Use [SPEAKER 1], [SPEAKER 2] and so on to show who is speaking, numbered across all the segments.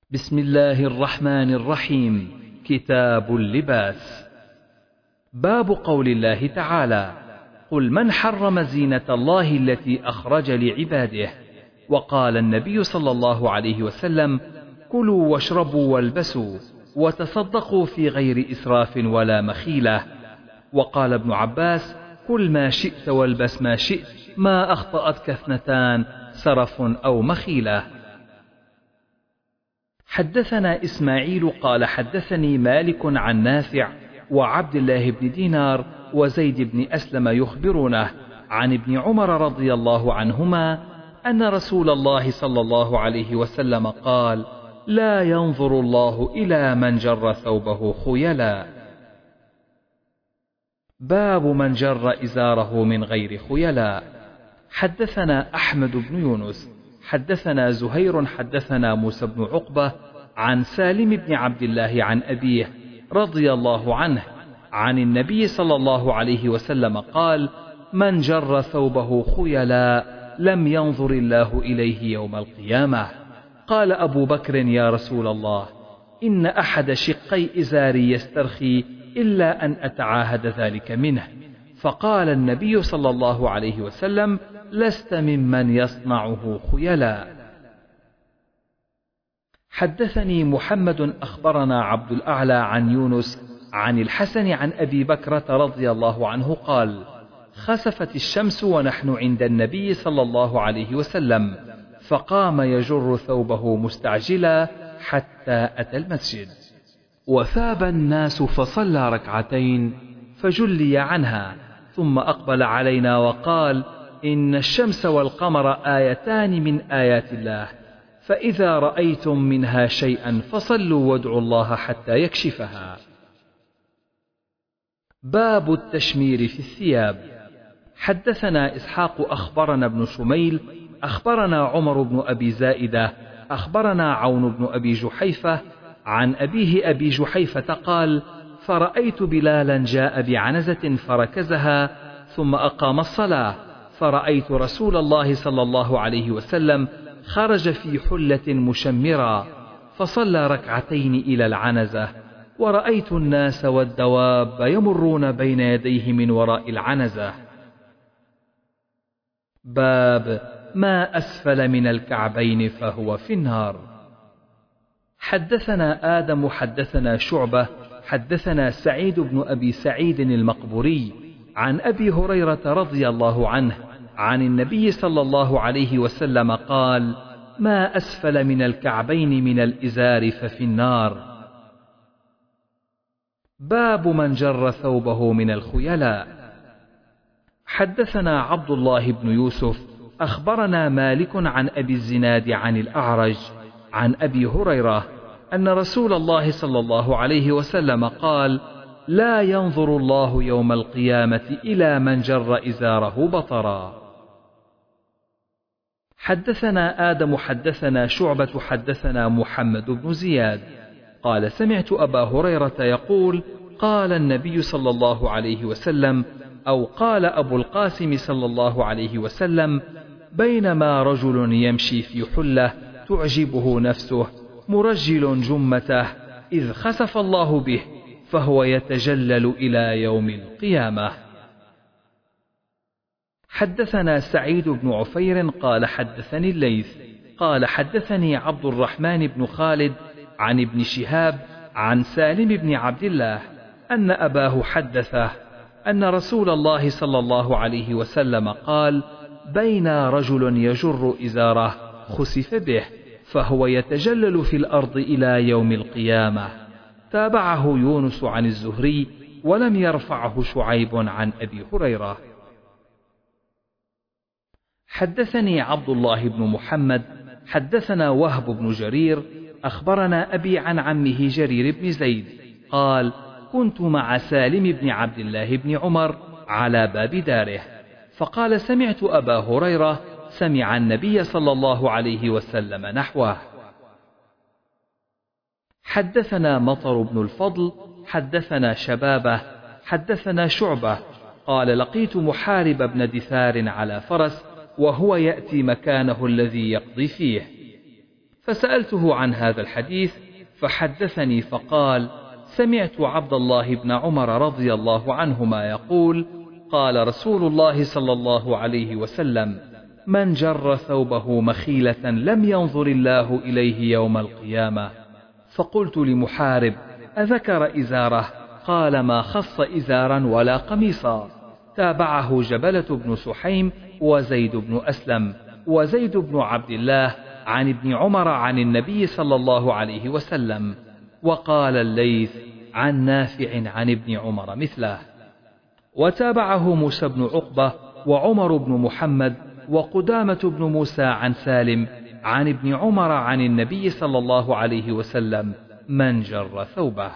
[SPEAKER 1] بسم الله الرحمن الرحيم. كتاب اللباس. باب قول الله تعالى: قل من حرم زينة الله التي أخرج لعباده. وقال النبي صلى الله عليه وسلم: كلوا واشربوا والبسوا وتصدقوا في غير إسراف ولا مخيلة. وقال ابن عباس: كل ما شئت والبس ما شئت، ما أخطأتك اثنتان، سرف أو مخيلة. حدثنا إسماعيل قال حدثني مالك عن نافع وعبد الله بن دينار وزيد بن أسلم يخبرونه عن ابن عمر رضي الله عنهما أن رسول الله صلى الله عليه وسلم قال: لا ينظر الله إلى من جر ثوبه خيلا. باب من جر إزاره من غير خيلاء. حدثنا أحمد بن يونس حدثنا زهير حدثنا موسى بن عقبة عن سالم بن عبد الله عن أبيه رضي الله عنه عن النبي صلى الله عليه وسلم قال: من جر ثوبه خيلاء لم ينظر الله إليه يوم القيامة. قال أبو بكر: يا رسول الله، إن أحد شقي إزاري يسترخي إلا أن أتعاهد ذلك منه. فقال النبي صلى الله عليه وسلم: لست ممن يصنعه خيلاء. حدثني محمد أخبرنا عبد الأعلى عن يونس عن الحسن عن أبي بكرة رضي الله عنه قال: خسفت الشمس ونحن عند النبي صلى الله عليه وسلم، فقام يجر ثوبه مستعجلا حتى أتى المسجد، وثاب الناس فصلى ركعتين فجلي عنها، ثم أقبل علينا وقال: إن الشمس والقمر آيتان من آيات الله، فإذا رأيتم منها شيئا فصلوا وادعوا الله حتى يكشفها. باب التشمير في الثياب. حدثنا إسحاق أخبرنا ابن شميل أخبرنا عمر بن أبي زائدة أخبرنا عون بن أبي جحيفة عن أبيه أبي جحيفة قال: فرأيت بلالا جاء بعنزة فركزها ثم أقام الصلاة، فرأيت رسول الله صلى الله عليه وسلم خرج في حلة مشمرة فصلى ركعتين إلى العنزة، ورأيت الناس والدواب يمرون بين يديه من وراء العنزة. باب ما أسفل من الكعبين فهو في النار. حدثنا آدم حدثنا شعبة حدثنا سعيد بن أبي سعيد المقبوري عن أبي هريرة رضي الله عنه عن النبي صلى الله عليه وسلم قال: ما أسفل من الكعبين من الإزار ففي النار. باب من جر ثوبه من الخيلاء. حدثنا عبد الله بن يوسف أخبرنا مالك عن أبي الزناد عن الأعرج عن أبي هريرة أن رسول الله صلى الله عليه وسلم قال: لا ينظر الله يوم القيامة إلى من جر إزاره بطرا. حدثنا آدم حدثنا شعبة حدثنا محمد بن زياد قال: سمعت أبا هريرة يقول: قال النبي صلى الله عليه وسلم، أو قال أبو القاسم صلى الله عليه وسلم: بينما رجل يمشي في حلة تعجبه نفسه مرجل جمته إذ خسف الله به، فهو يتجلل إلى يوم القيامة. حدثنا سعيد بن عفير قال حدثني الليث قال حدثني عبد الرحمن بن خالد عن ابن شهاب عن سالم بن عبد الله أن أباه حدثه أن رسول الله صلى الله عليه وسلم قال: بين رجل يجر إزاره خسف به، فهو يتجلل في الأرض إلى يوم القيامة. تابعه يونس عن الزهري ولم يرفعه شعيب عن أبي هريرة. حدثني عبد الله بن محمد حدثنا وهب بن جرير أخبرنا أبي عن عمه جرير بن زيد قال: كنت مع سالم بن عبد الله بن عمر على باب داره، فقال: سمعت أبا هريرة سمع النبي صلى الله عليه وسلم نحوه. حدثنا مطر بن الفضل حدثنا شبابه حدثنا شعبة قال: لقيت محارب بن دثار على فرس وهو يأتي مكانه الذي يقضي فيه، فسألته عن هذا الحديث فحدثني فقال: سمعت عبد الله بن عمر رضي الله عنهما يقول: قال رسول الله صلى الله عليه وسلم: من جر ثوبه مخيلة لم ينظر الله إليه يوم القيامة. فقلت لمحارب: أذكر إزاره؟ قال: ما خص إزارا ولا قميصا. تابعه جبلة بن سحيم وزيد بن أسلم وزيد بن عبد الله عن ابن عمر عن النبي صلى الله عليه وسلم. وقال الليث عن نافع عن ابن عمر مثله. وتابعه موسى بن عقبة وعمر بن محمد وقدامة بن موسى عن سالم عن ابن عمر عن النبي صلى الله عليه وسلم: من جر ثوبه.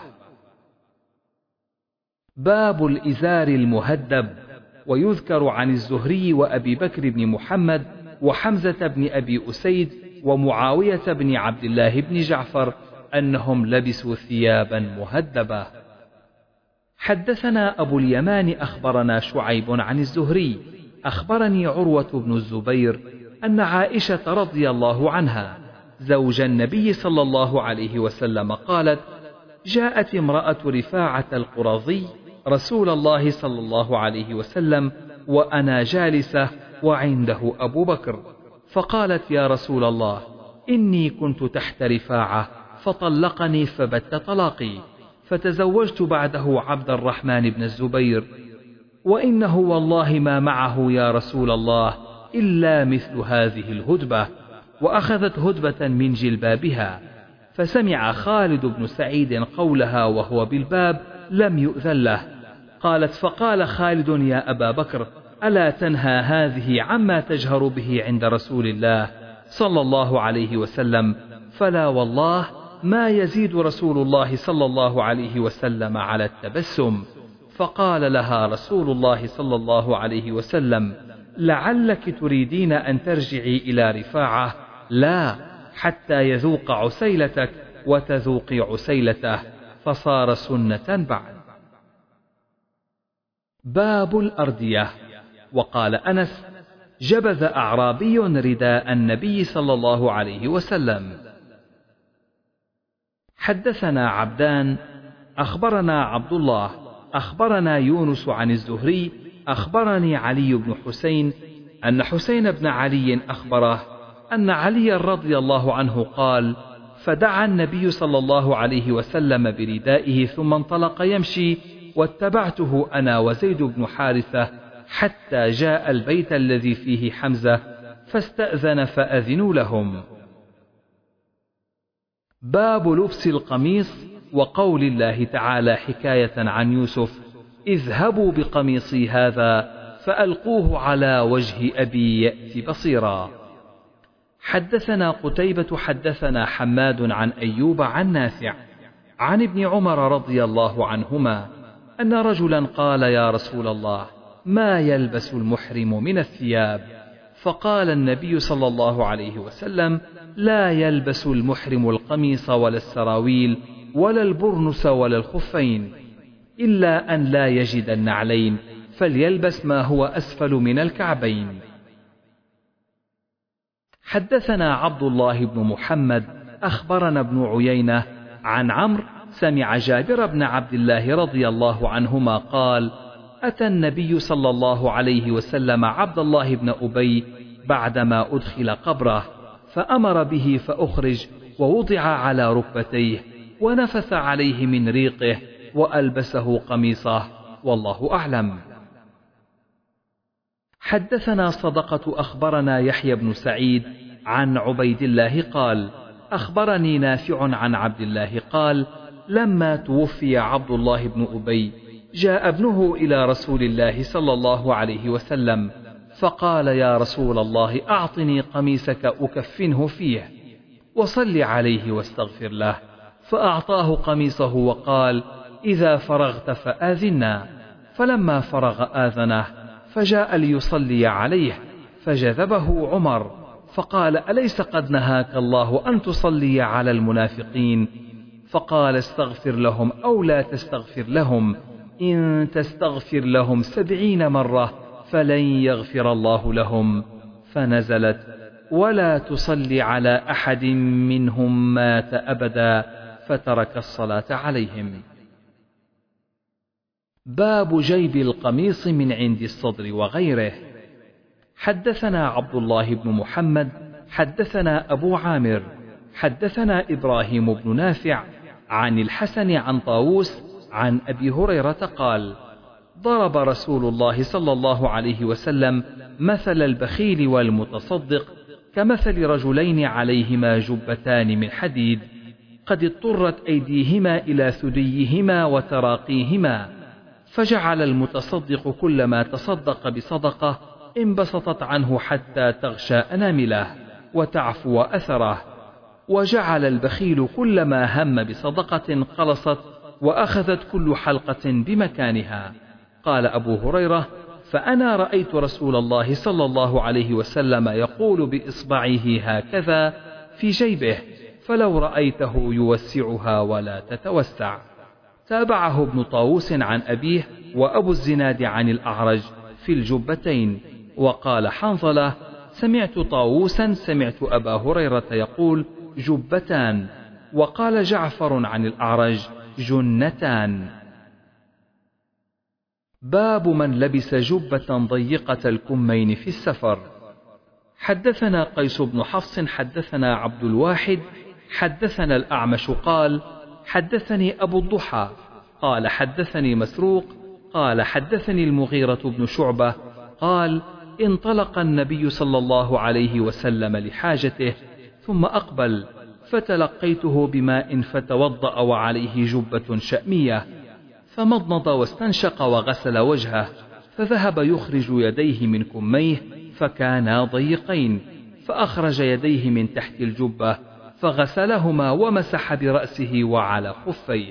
[SPEAKER 1] باب الإزار المهدب. ويذكر عن الزهري وأبي بكر بن محمد وحمزة بن أبي أسيد ومعاوية بن عبد الله بن جعفر أنهم لبسوا ثيابا مهدبة. حدثنا أبو اليمان أخبرنا شعيب عن الزهري أخبرني عروة بن الزبير أن عائشة رضي الله عنها زوج النبي صلى الله عليه وسلم قالت: جاءت امرأة رفاعة القرظي رسول الله صلى الله عليه وسلم وأنا جالسة وعنده أبو بكر، فقالت: يا رسول الله، إني كنت تحت رفاعة فطلقني فبت طلاقي، فتزوجت بعده عبد الرحمن بن الزبير، وإنه والله ما معه يا رسول الله إلا مثل هذه الهدبة. وأخذت هدبة من جلبابها، فسمع خالد بن سعيد قولها وهو بالباب لم يؤذن له. قالت: فقال خالد: يا أبا بكر، ألا تنهى هذه عما تجهر به عند رسول الله صلى الله عليه وسلم؟ فلا والله ما يزيد رسول الله صلى الله عليه وسلم على التبسم. فقال لها رسول الله صلى الله عليه وسلم: لعلك تريدين أن ترجعي إلى رفاعة، لا، حتى يذوق عسيلتك وتذوقي عسيلته، فصار سنة بعد. باب الأردية. وقال أنس: جبذ أعرابي رداء النبي صلى الله عليه وسلم. حدثنا عبدان أخبرنا عبد الله أخبرنا يونس عن الزهري أخبرني علي بن حسين أن حسين بن علي أخبره أن علي رضي الله عنه قال: فدعا النبي صلى الله عليه وسلم بردائه ثم انطلق يمشي، واتبعته أنا وزيد بن حارثة حتى جاء البيت الذي فيه حمزة، فاستأذن فأذنوا لهم. باب لبس القميص. وقول الله تعالى حكاية عن يوسف: اذهبوا بقميصي هذا فألقوه على وجه أبي يأت بصيرا. حدثنا قتيبة حدثنا حماد عن أيوب عن نافع عن ابن عمر رضي الله عنهما أن رجلا قال: يا رسول الله، ما يلبس المحرم من الثياب؟ فقال النبي صلى الله عليه وسلم: لا يلبس المحرم القميص ولا السراويل ولا البرنس ولا الخفين، إلا أن لا يجد النعلين، فليلبس ما هو أسفل من الكعبين. حدثنا عبد الله بن محمد أخبرنا ابن عيينة عن عمرو سمع جابر بن عبد الله رضي الله عنهما قال: أتى النبي صلى الله عليه وسلم عبد الله بن أبي بعدما أدخل قبره، فأمر به فأخرج ووضع على ركبتيه، ونفث عليه من ريقه وألبسه قميصه، والله أعلم. حدثنا صدقة أخبرنا يحيى بن سعيد عن عبيد الله قال: أخبرني نافع عن عبد الله قال: لما توفي عبد الله بن أبي جاء ابنه إلى رسول الله صلى الله عليه وسلم فقال: يا رسول الله، أعطني قميصك أكفنه فيه وصل عليه واستغفر له. فأعطاه قميصه وقال: إذا فرغت فآذنا. فلما فرغ آذنه، فجاء ليصلي عليه، فجذبه عمر فقال: أليس قد نهاك الله أن تصلي على المنافقين؟ فقال: استغفر لهم أو لا تستغفر لهم، إن تستغفر لهم 70 مرة فلن يغفر الله لهم. فنزلت: ولا تصلي على أحد منهم مات أبدا، فترك الصلاة عليهم. باب جيب القميص من عند الصدر وغيره. حدثنا عبد الله بن محمد حدثنا أبو عامر حدثنا إبراهيم بن نافع عن الحسن عن طاووس عن أبي هريرة قال: ضرب رسول الله صلى الله عليه وسلم مثل البخيل والمتصدق كمثل رجلين عليهما جبتان من حديد، قد اضطرت أيديهما إلى ثديهما وتراقيهما، فجعل المتصدق كلما تصدق بصدقة انبسطت عنه حتى تغشى أنامله وتعفو أثره، وجعل البخيل كلما هم بصدقة قلصت وأخذت كل حلقة بمكانها. قال أبو هريرة: فأنا رأيت رسول الله صلى الله عليه وسلم يقول بإصبعه هكذا في جيبه، فلو رأيته يوسعها ولا تتوسع. تابعه ابن طاووس عن أبيه وأبو الزناد عن الأعرج في الجبتين. وقال حنظلة: سمعت طاووسا سمعت أبا هريرة يقول جبتان. وقال جعفر عن الأعرج جنتان. باب من لبس جبة ضيقة الكمين في السفر. حدثنا قيس بن حفص حدثنا عبد الواحد حدثنا الأعمش قال: حدثني أبو الضحى قال: حدثني مسروق قال: حدثني المغيرة بن شعبة قال: انطلق النبي صلى الله عليه وسلم لحاجته ثم أقبل، فتلقيته بماء فتوضأ وعليه جبة شأمية، فمضمض واستنشق وغسل وجهه، فذهب يخرج يديه من كميه فكانا ضيقين، فأخرج يديه من تحت الجبة فغسلهما ومسح برأسه وعلى خفيه.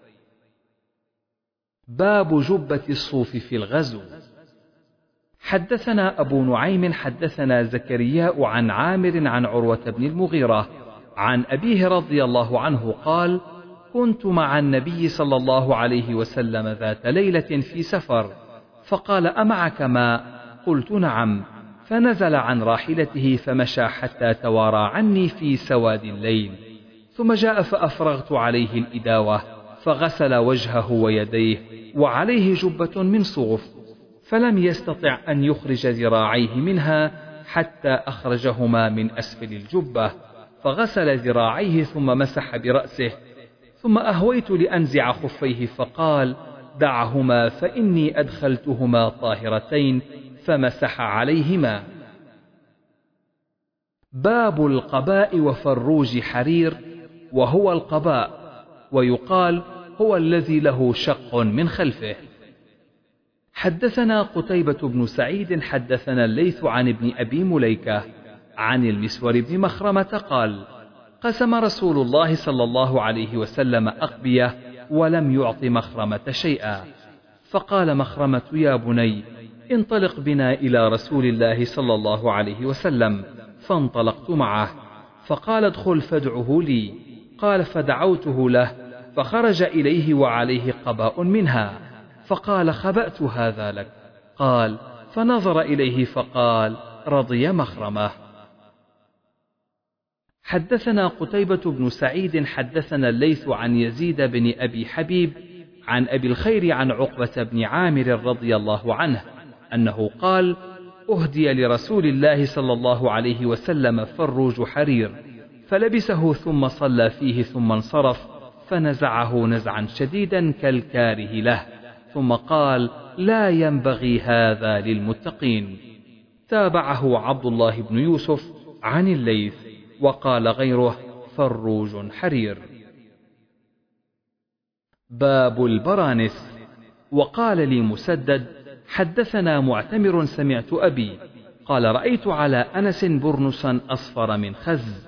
[SPEAKER 1] باب جبة الصوف في الغزو. حدثنا أبو نعيم حدثنا زكرياء عن عامر عن عروة بن المغيرة عن أبيه رضي الله عنه قال: كنت مع النبي صلى الله عليه وسلم ذات ليلة في سفر، فقال: أمعك ماء؟ قلت: نعم. فنزل عن راحلته فمشى حتى توارى عني في سواد الليل، ثم جاء فأفرغت عليه الإداوة، فغسل وجهه ويديه وعليه جبة من صوف، فلم يستطع أن يخرج ذراعيه منها حتى أخرجهما من أسفل الجبة، فغسل ذراعيه ثم مسح برأسه، ثم أهويت لأنزع خفيه فقال: دعهما فإني أدخلتهما طاهرتين، فمسح عليهما. باب القباء وفروج حرير، وهو القباء، ويقال هو الذي له شق من خلفه. حدثنا قتيبة بن سعيد حدثنا الليث عن ابن أبي مليكة عن المسور بن مخرمة قال: قسم رسول الله صلى الله عليه وسلم أقبية ولم يعط مخرمة شيئا، فقال مخرمة: يا بني انطلق بنا إلى رسول الله صلى الله عليه وسلم، فانطلقت معه، فقال: ادخل فادعه لي. قال: فدعوته له، فخرج إليه وعليه قباء منها، فقال: خبأت هذا لك. قال: فنظر إليه فقال: رضي مخرمة. حدثنا قتيبة بن سعيد حدثنا الليث عن يزيد بن أبي حبيب عن أبي الخير عن عقبة بن عامر رضي الله عنه أنه قال: أهدي لرسول الله صلى الله عليه وسلم فروج حرير، فلبسه ثم صلى فيه ثم انصرف، فنزعه نزعا شديدا كالكاره له، ثم قال: لا ينبغي هذا للمتقين. تابعه عبد الله بن يوسف عن الليث، وقال غيره: فروج حرير. باب البرانس. وقال لي مسدد: حدثنا معتمر سمعت أبي قال: رأيت على أنس برنسا أصفر من خز.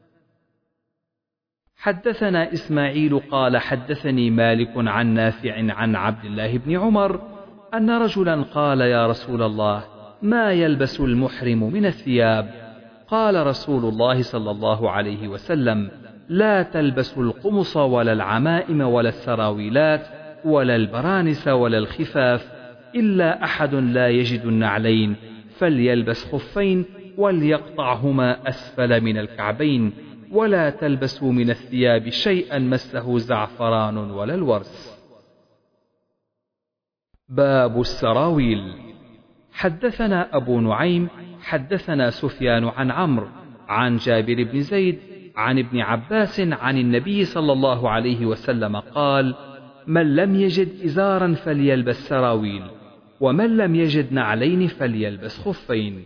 [SPEAKER 1] حدثنا إسماعيل قال: حدثني مالك عن نافع عن عبد الله بن عمر أن رجلا قال: يا رسول الله، ما يلبس المحرم من الثياب؟ قال رسول الله صلى الله عليه وسلم: لا تلبسوا القمص ولا العمائم ولا السراويلات ولا البرانس ولا الخفاف، إلا أحد لا يجد النعلين فليلبس خفين، وليقطعهما أسفل من الكعبين، ولا تلبسوا من الثياب شيئا مسه زعفران ولا الورس. باب السراويل. حدثنا أبو نعيم حدثنا سفيان عن عمرو عن جابر بن زيد عن ابن عباس عن النبي صلى الله عليه وسلم قال: من لم يجد إزارا فليلبس سراويل، ومن لم يجد نعلين فليلبس خفين.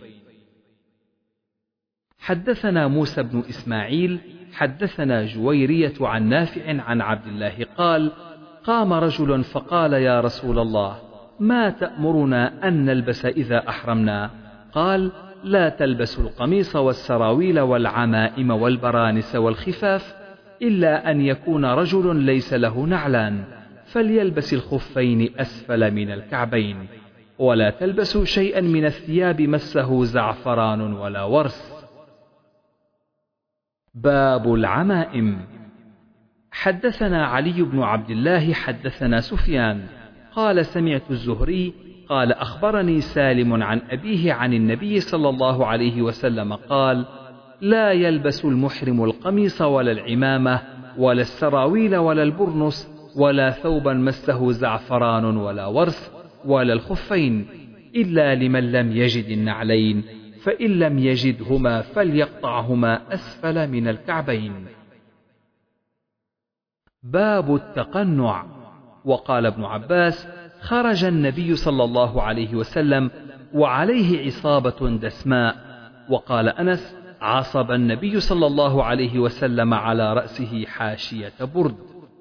[SPEAKER 1] حدثنا موسى بن إسماعيل حدثنا جويرية عن نافع عن عبد الله قال: قام رجل فقال: يا رسول الله، ما تأمرنا أن نلبس إذا أحرمنا؟ قال: لا تلبسوا القميص والسراويل والعمائم والبرانس والخفاف، إلا أن يكون رجل ليس له نعلان، فليلبس الخفين أسفل من الكعبين، ولا تلبسوا شيئا من الثياب مسه زعفران ولا ورس. باب العمائم. حدثنا علي بن عبد الله حدثنا سفيان قال: سمعت الزهري قال: أخبرني سالم عن أبيه عن النبي صلى الله عليه وسلم قال: لا يلبس المحرم القميص ولا العمامة ولا السراويل ولا البرنس ولا ثوبا مسه زعفران ولا ورس ولا الخفين، إلا لمن لم يجد النعلين، فإن لم يجدهما فليقطعهما أسفل من الكعبين. باب التقنع. وقال ابن عباس: خرج النبي صلى الله عليه وسلم وعليه عصابة دسماء. وقال أنس: عصب النبي صلى الله عليه وسلم على رأسه حاشية برد.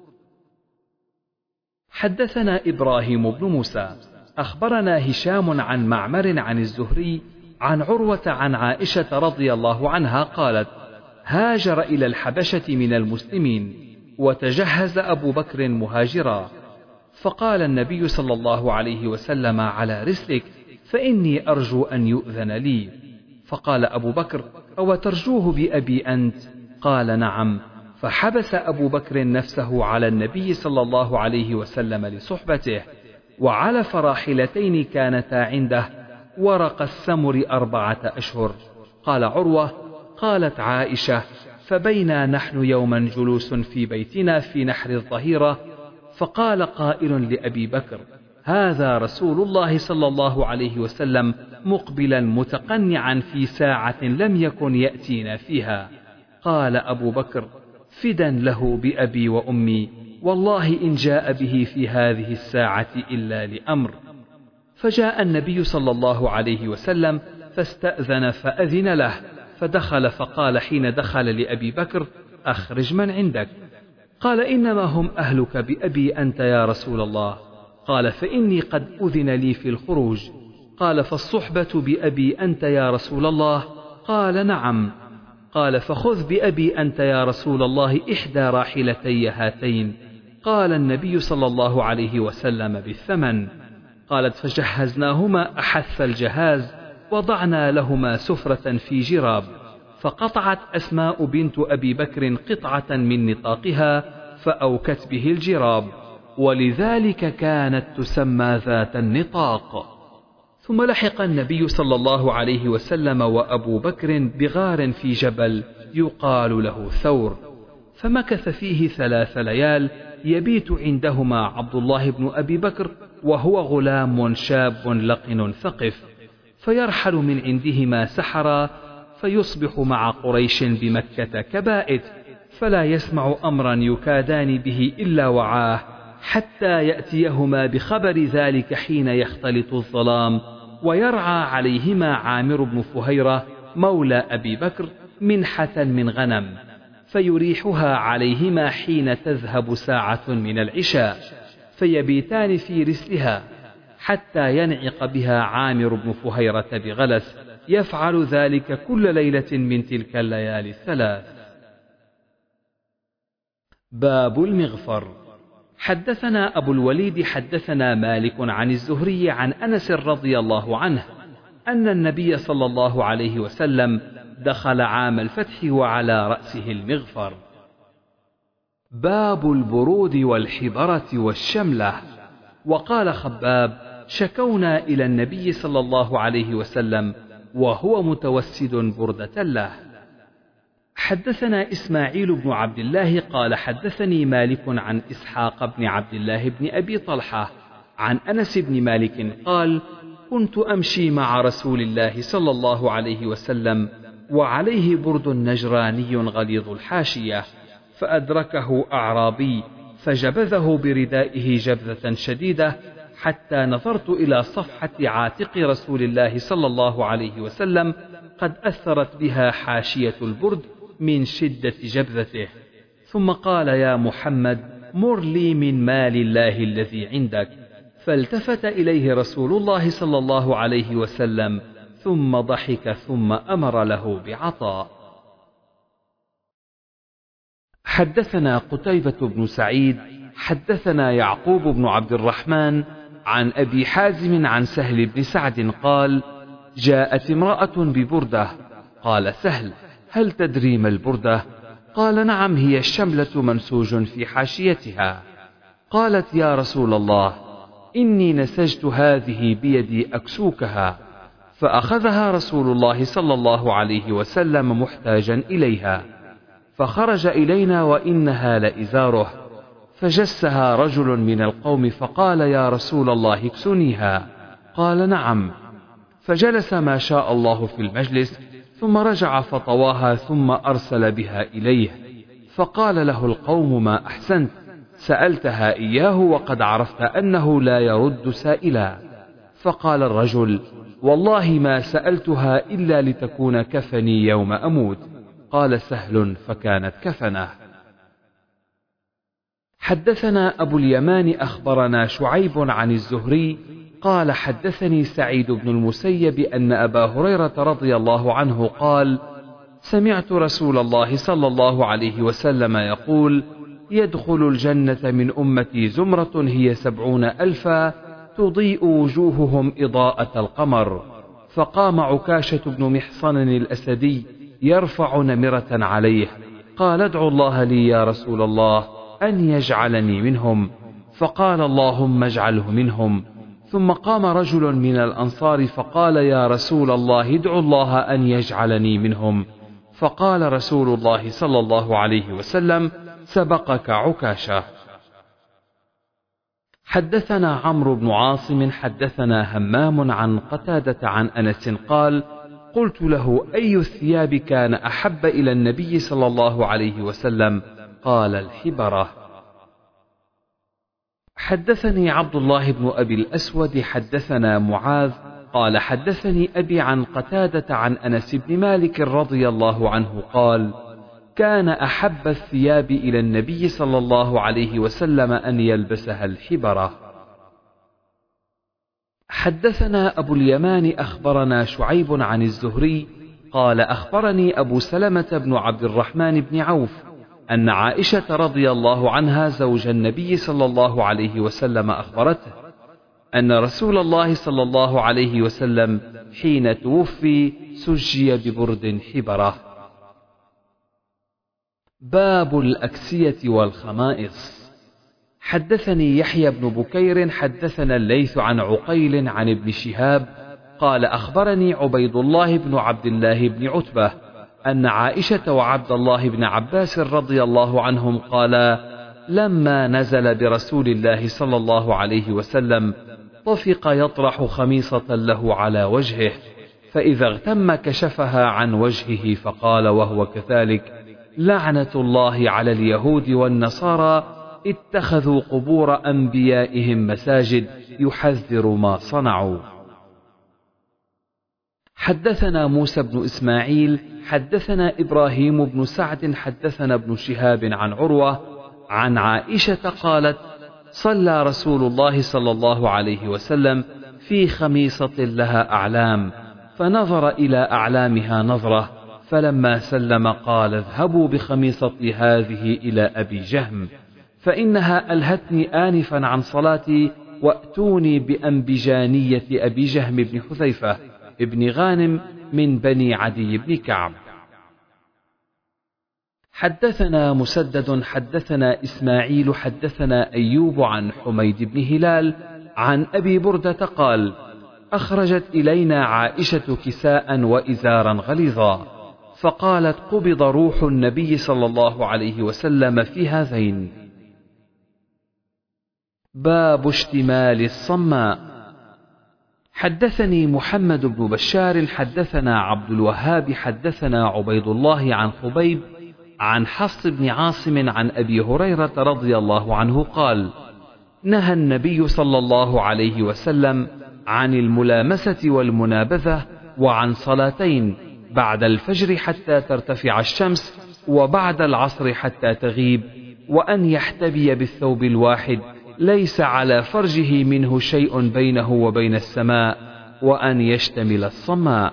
[SPEAKER 1] حدثنا إبراهيم بن موسى أخبرنا هشام عن معمر عن الزهري عن عروة عن عائشة رضي الله عنها قالت: هاجر إلى الحبشة من المسلمين، وتجهز أبو بكر مهاجرا، فقال النبي صلى الله عليه وسلم: على رسلك، فإني أرجو أن يؤذن لي. فقال أبو بكر: أو ترجوه بأبي أنت؟ قال: نعم. فحبس أبو بكر نفسه على النبي صلى الله عليه وسلم لصحبته، وعلف راحلتين كانتا عنده، ورق السمر 4 أشهر. قال عروة: قالت عائشة: فبينا نحن يوما جلوس في بيتنا في نحر الظهيرة، فقال قائل لأبي بكر: هذا رسول الله صلى الله عليه وسلم مقبلا متقنعا في ساعة لم يكن يأتينا فيها. قال أبو بكر: فدا له بأبي وأمي، والله إن جاء به في هذه الساعة إلا لأمر. فجاء النبي صلى الله عليه وسلم فاستأذن فأذن له، فدخل، فقال حين دخل لأبي بكر: أخرج من عندك. قال: إنما هم أهلك بأبي أنت يا رسول الله. قال: فإني قد أذن لي في الخروج. قال: فالصحبة بأبي أنت يا رسول الله؟ قال: نعم. قال: فخذ بأبي أنت يا رسول الله إحدى راحلتي هاتين. قال النبي صلى الله عليه وسلم: بالثمن. قالت: فجهزناهما أحث الجهاز، وضعنا لهما سفرة في جراب، فقطعت أسماء بنت أبي بكر قطعة من نطاقها فأوكت به الجراب، ولذلك كانت تسمى ذات النطاق. ثم لحق النبي صلى الله عليه وسلم وأبو بكر بغار في جبل يقال له ثور، فمكث فيه 3 ليال يبيت عندهما عبد الله بن أبي بكر، وهو غلام شاب لقن ثقف، فيرحل من عندهما سحرا، فيصبح مع قريش بمكة كبائت، فلا يسمع أمرا يكادان به إلا وعاه، حتى يأتيهما بخبر ذلك حين يختلط الظلام، ويرعى عليهما عامر بن فهيرة مولى أبي بكر منحة من غنم، فيريحها عليهما حين تذهب ساعة من العشاء، فيبيتان في رسلها حتى ينعق بها عامر بن فهيرة بغلس، يفعل ذلك كل ليلة من تلك الليالي 3. باب المغفر. حدثنا أبو الوليد حدثنا مالك عن الزهري عن أنس رضي الله عنه أن النبي صلى الله عليه وسلم دخل عام الفتح وعلى رأسه المغفر. باب البرود والحبرة والشملة. وقال خباب: شكونا إلى النبي صلى الله عليه وسلم وهو متوسد بردة له. حدثنا إسماعيل بن عبد الله قال حدثني مالك عن إسحاق بن عبد الله بن أبي طلحة عن أنس بن مالك قال كنت أمشي مع رسول الله صلى الله عليه وسلم وعليه برد نجراني غليظ الحاشية، فأدركه أعرابي فجبذه بردائه جبذة شديدة حتى نظرت إلى صفحة عاتق رسول الله صلى الله عليه وسلم قد أثرت بها حاشية البرد من شدة جبذته، ثم قال يا محمد مر لي من مال الله الذي عندك، فالتفت إليه رسول الله صلى الله عليه وسلم ثم ضحك ثم أمر له بعطاء. حدثنا قتيبة بن سعيد حدثنا يعقوب بن عبد الرحمن عن أبي حازم عن سهل بن سعد قال جاءت امرأة ببردة، قال سهل هل تدري ما البردة؟ قال نعم هي الشملة منسوج في حاشيتها. قالت يا رسول الله إني نسجت هذه بيدي أكسوكها، فأخذها رسول الله صلى الله عليه وسلم محتاجا إليها، فخرج إلينا وإنها لإزاره، فجسها رجل من القوم فقال يا رسول الله اكسنيها، قال نعم، فجلس ما شاء الله في المجلس ثم رجع فطواها ثم أرسل بها إليه، فقال له القوم ما أحسنت، سألتها إياه وقد عرفت أنه لا يرد سائلا. فقال الرجل والله ما سألتها إلا لتكون كفني يوم أموت. قال سهل فكانت كفنه. حدثنا أبو اليمان أخبرنا شعيب عن الزهري قال حدثني سعيد بن المسيب أن أبا هريرة رضي الله عنه قال سمعت رسول الله صلى الله عليه وسلم يقول يدخل الجنة من أمتي زمرة هي 70,000 تضيء وجوههم إضاءة القمر. فقام عكاشة بن محصن الأسدي يرفع نمرة عليه، قال ادعوا الله لي يا رسول الله أن يجعلني منهم، فقال اللهم اجعله منهم. ثم قام رجل من الأنصار فقال يا رسول الله ادعوا الله أن يجعلني منهم، فقال رسول الله صلى الله عليه وسلم سبقك عكاشة. حدثنا عمرو بن عاصم حدثنا همام عن قتادة عن أنس قال قلت له أي الثياب كان أحب إلى النبي صلى الله عليه وسلم؟ قال الحبرة. حدثني عبد الله بن أبي الأسود حدثنا معاذ قال حدثني أبي عن قتادة عن أنس بن مالك رضي الله عنه قال كان أحب الثياب إلى النبي صلى الله عليه وسلم أن يلبسها الحبرة. حدثنا أبو اليمان أخبرنا شعيب عن الزهري قال أخبرني أبو سلمة بن عبد الرحمن بن عوف أن عائشة رضي الله عنها زوج النبي صلى الله عليه وسلم أخبرته أن رسول الله صلى الله عليه وسلم حين توفي سجي ببرد حبرة. باب الأكسية والخمائص. حدثني يحيى بن بكير حدثنا الليث عن عقيل عن ابن شهاب قال أخبرني عبيد الله بن عبد الله بن عتبة أن عائشة وعبد الله بن عباس رضي الله عنهم قالا لما نزل برسول الله صلى الله عليه وسلم طفق يطرح خميصة له على وجهه، فإذا اغتم كشفها عن وجهه فقال وهو كذلك لعنة الله على اليهود والنصارى اتخذوا قبور أنبيائهم مساجد يحذر ما صنعوا. حدثنا موسى بن إسماعيل حدثنا إبراهيم بن سعد حدثنا ابن شهاب عن عروة عن عائشة قالت صلى رسول الله صلى الله عليه وسلم في خميصة لها أعلام، فنظر إلى أعلامها نظرة، فلما سلم قال اذهبوا بخميصتي هذه إلى أبي جهم فإنها ألهتني آنفا عن صلاتي، وأتوني بأنبجانية أبي جهم بن حذيفة ابن غانم من بني عدي بن كعب. حدثنا مسدد حدثنا إسماعيل حدثنا أيوب عن حميد بن هلال عن أبي بردة قال
[SPEAKER 2] أخرجت إلينا عائشة كساء وإزارا غليظا، فقالت: قبض روح النبي صلى الله عليه وسلم في هذين. باب اشتمال الصماء. حدثني محمد بن بشار حدثنا عبد الوهاب حدثنا عبيد الله عن خبيب عن حفص بن عاصم عن أبي هريرة رضي الله عنه قال: نهى النبي صلى الله عليه وسلم عن الملامسة والمنابذة وعن صلاتين: بعد الفجر حتى ترتفع الشمس، وبعد العصر حتى تغيب، وأن يحتبي بالثوب الواحد ليس على فرجه منه شيء بينه وبين السماء، وأن يشتمل الصماء.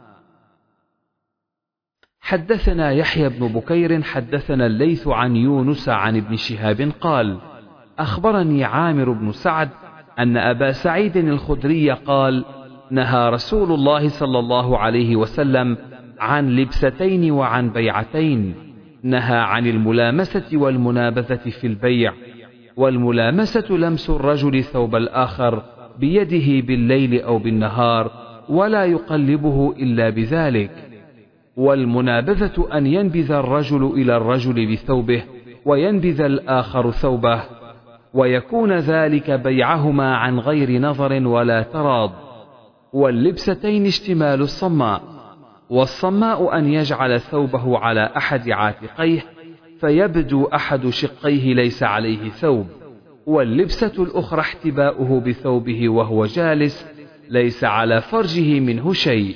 [SPEAKER 2] حدثنا يحيى بن بكير حدثنا الليث عن يونس عن ابن شهاب قال: أخبرني عامر بن سعد أن أبا سعيد الخدري قال: نهى رسول الله صلى الله عليه وسلم عن لبستين وعن بيعتين. نهى عن الملامسة والمنابذة في البيع، والملامسة لمس الرجل ثوب الآخر بيده بالليل أو بالنهار ولا يقلبه إلا بذلك، والمنابذة أن ينبذ الرجل إلى الرجل بثوبه وينبذ الآخر ثوبه، ويكون ذلك بيعهما عن غير نظر ولا تراض. واللبستين اشتمال الصماء، والصماء أن يجعل ثوبه على أحد عاتقيه فيبدو أحد شقيه ليس عليه ثوب، واللبسة الأخرى احتباؤه بثوبه وهو جالس ليس على فرجه منه شيء.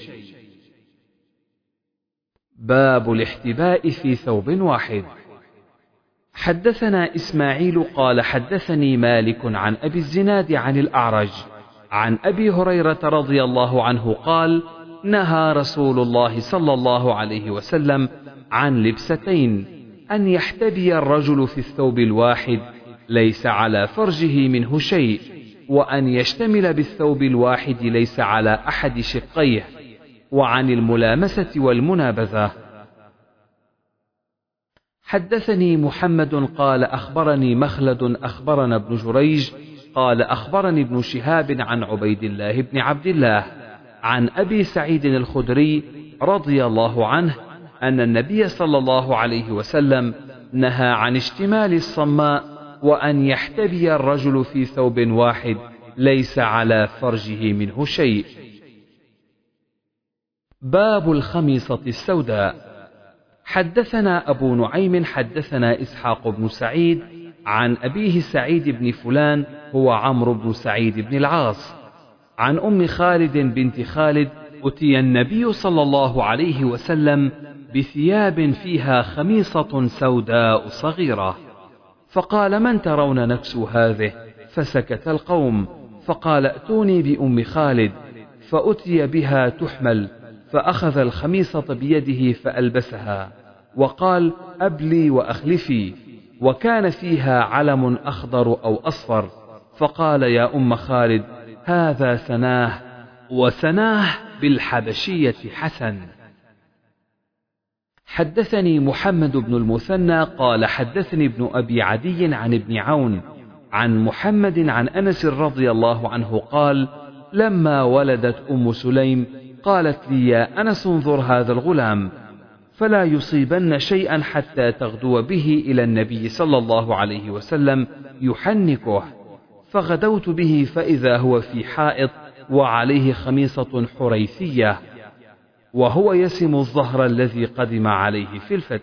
[SPEAKER 2] باب الاحتباء في ثوب واحد. حدثنا إسماعيل قال حدثني مالك عن أبي الزناد عن الأعرج عن أبي هريرة رضي الله عنه قال: نهى رسول الله صلى الله عليه وسلم عن لبستين: أن يحتبي الرجل في الثوب الواحد ليس على فرجه منه شيء، وأن يشتمل بالثوب الواحد ليس على أحد شقيه، وعن الملامسة والمنابذة. حدثني محمد قال أخبرني مخلد أخبرنا ابن جريج قال أخبرني ابن شهاب عن عبيد الله بن عبد الله عن أبي سعيد الخدري رضي الله عنه أن النبي صلى الله عليه وسلم نهى عن اشتمال الصماء، وأن يحتبي الرجل في ثوب واحد ليس على فرجه منه شيء. باب الخميصة السوداء. حدثنا أبو نعيم حدثنا إسحاق بن سعيد عن أبيه سعيد بن فلان هو عمرو بن سعيد بن العاص عن أم خالد بنت خالد: أتي النبي صلى الله عليه وسلم بثياب فيها خميصة سوداء صغيرة، فقال: من ترون نكسو هذه؟ فسكت القوم، فقال: ائتوني بأم خالد، فأتي بها تحمل، فأخذ الخميصة بيده فألبسها، وقال: أبلي وأخلفي، وكان فيها علم أخضر أو أصفر، فقال: يا أم خالد، هذا سناه، وسناه بالحبشية حسن. حدثني محمد بن المثنى قال حدثني ابن أبي عدي عن ابن عون عن محمد عن أنس رضي الله عنه قال: لما ولدت أم سليم قالت لي: يا أنس، انظر هذا الغلام، فلا يصيبن شيئا حتى تغدو به إلى النبي صلى الله عليه وسلم يحنكه. فغدوت به فإذا هو في حائط وعليه خميصة حريثية، وهو يسم الظهر الذي قدم عليه في الفتح.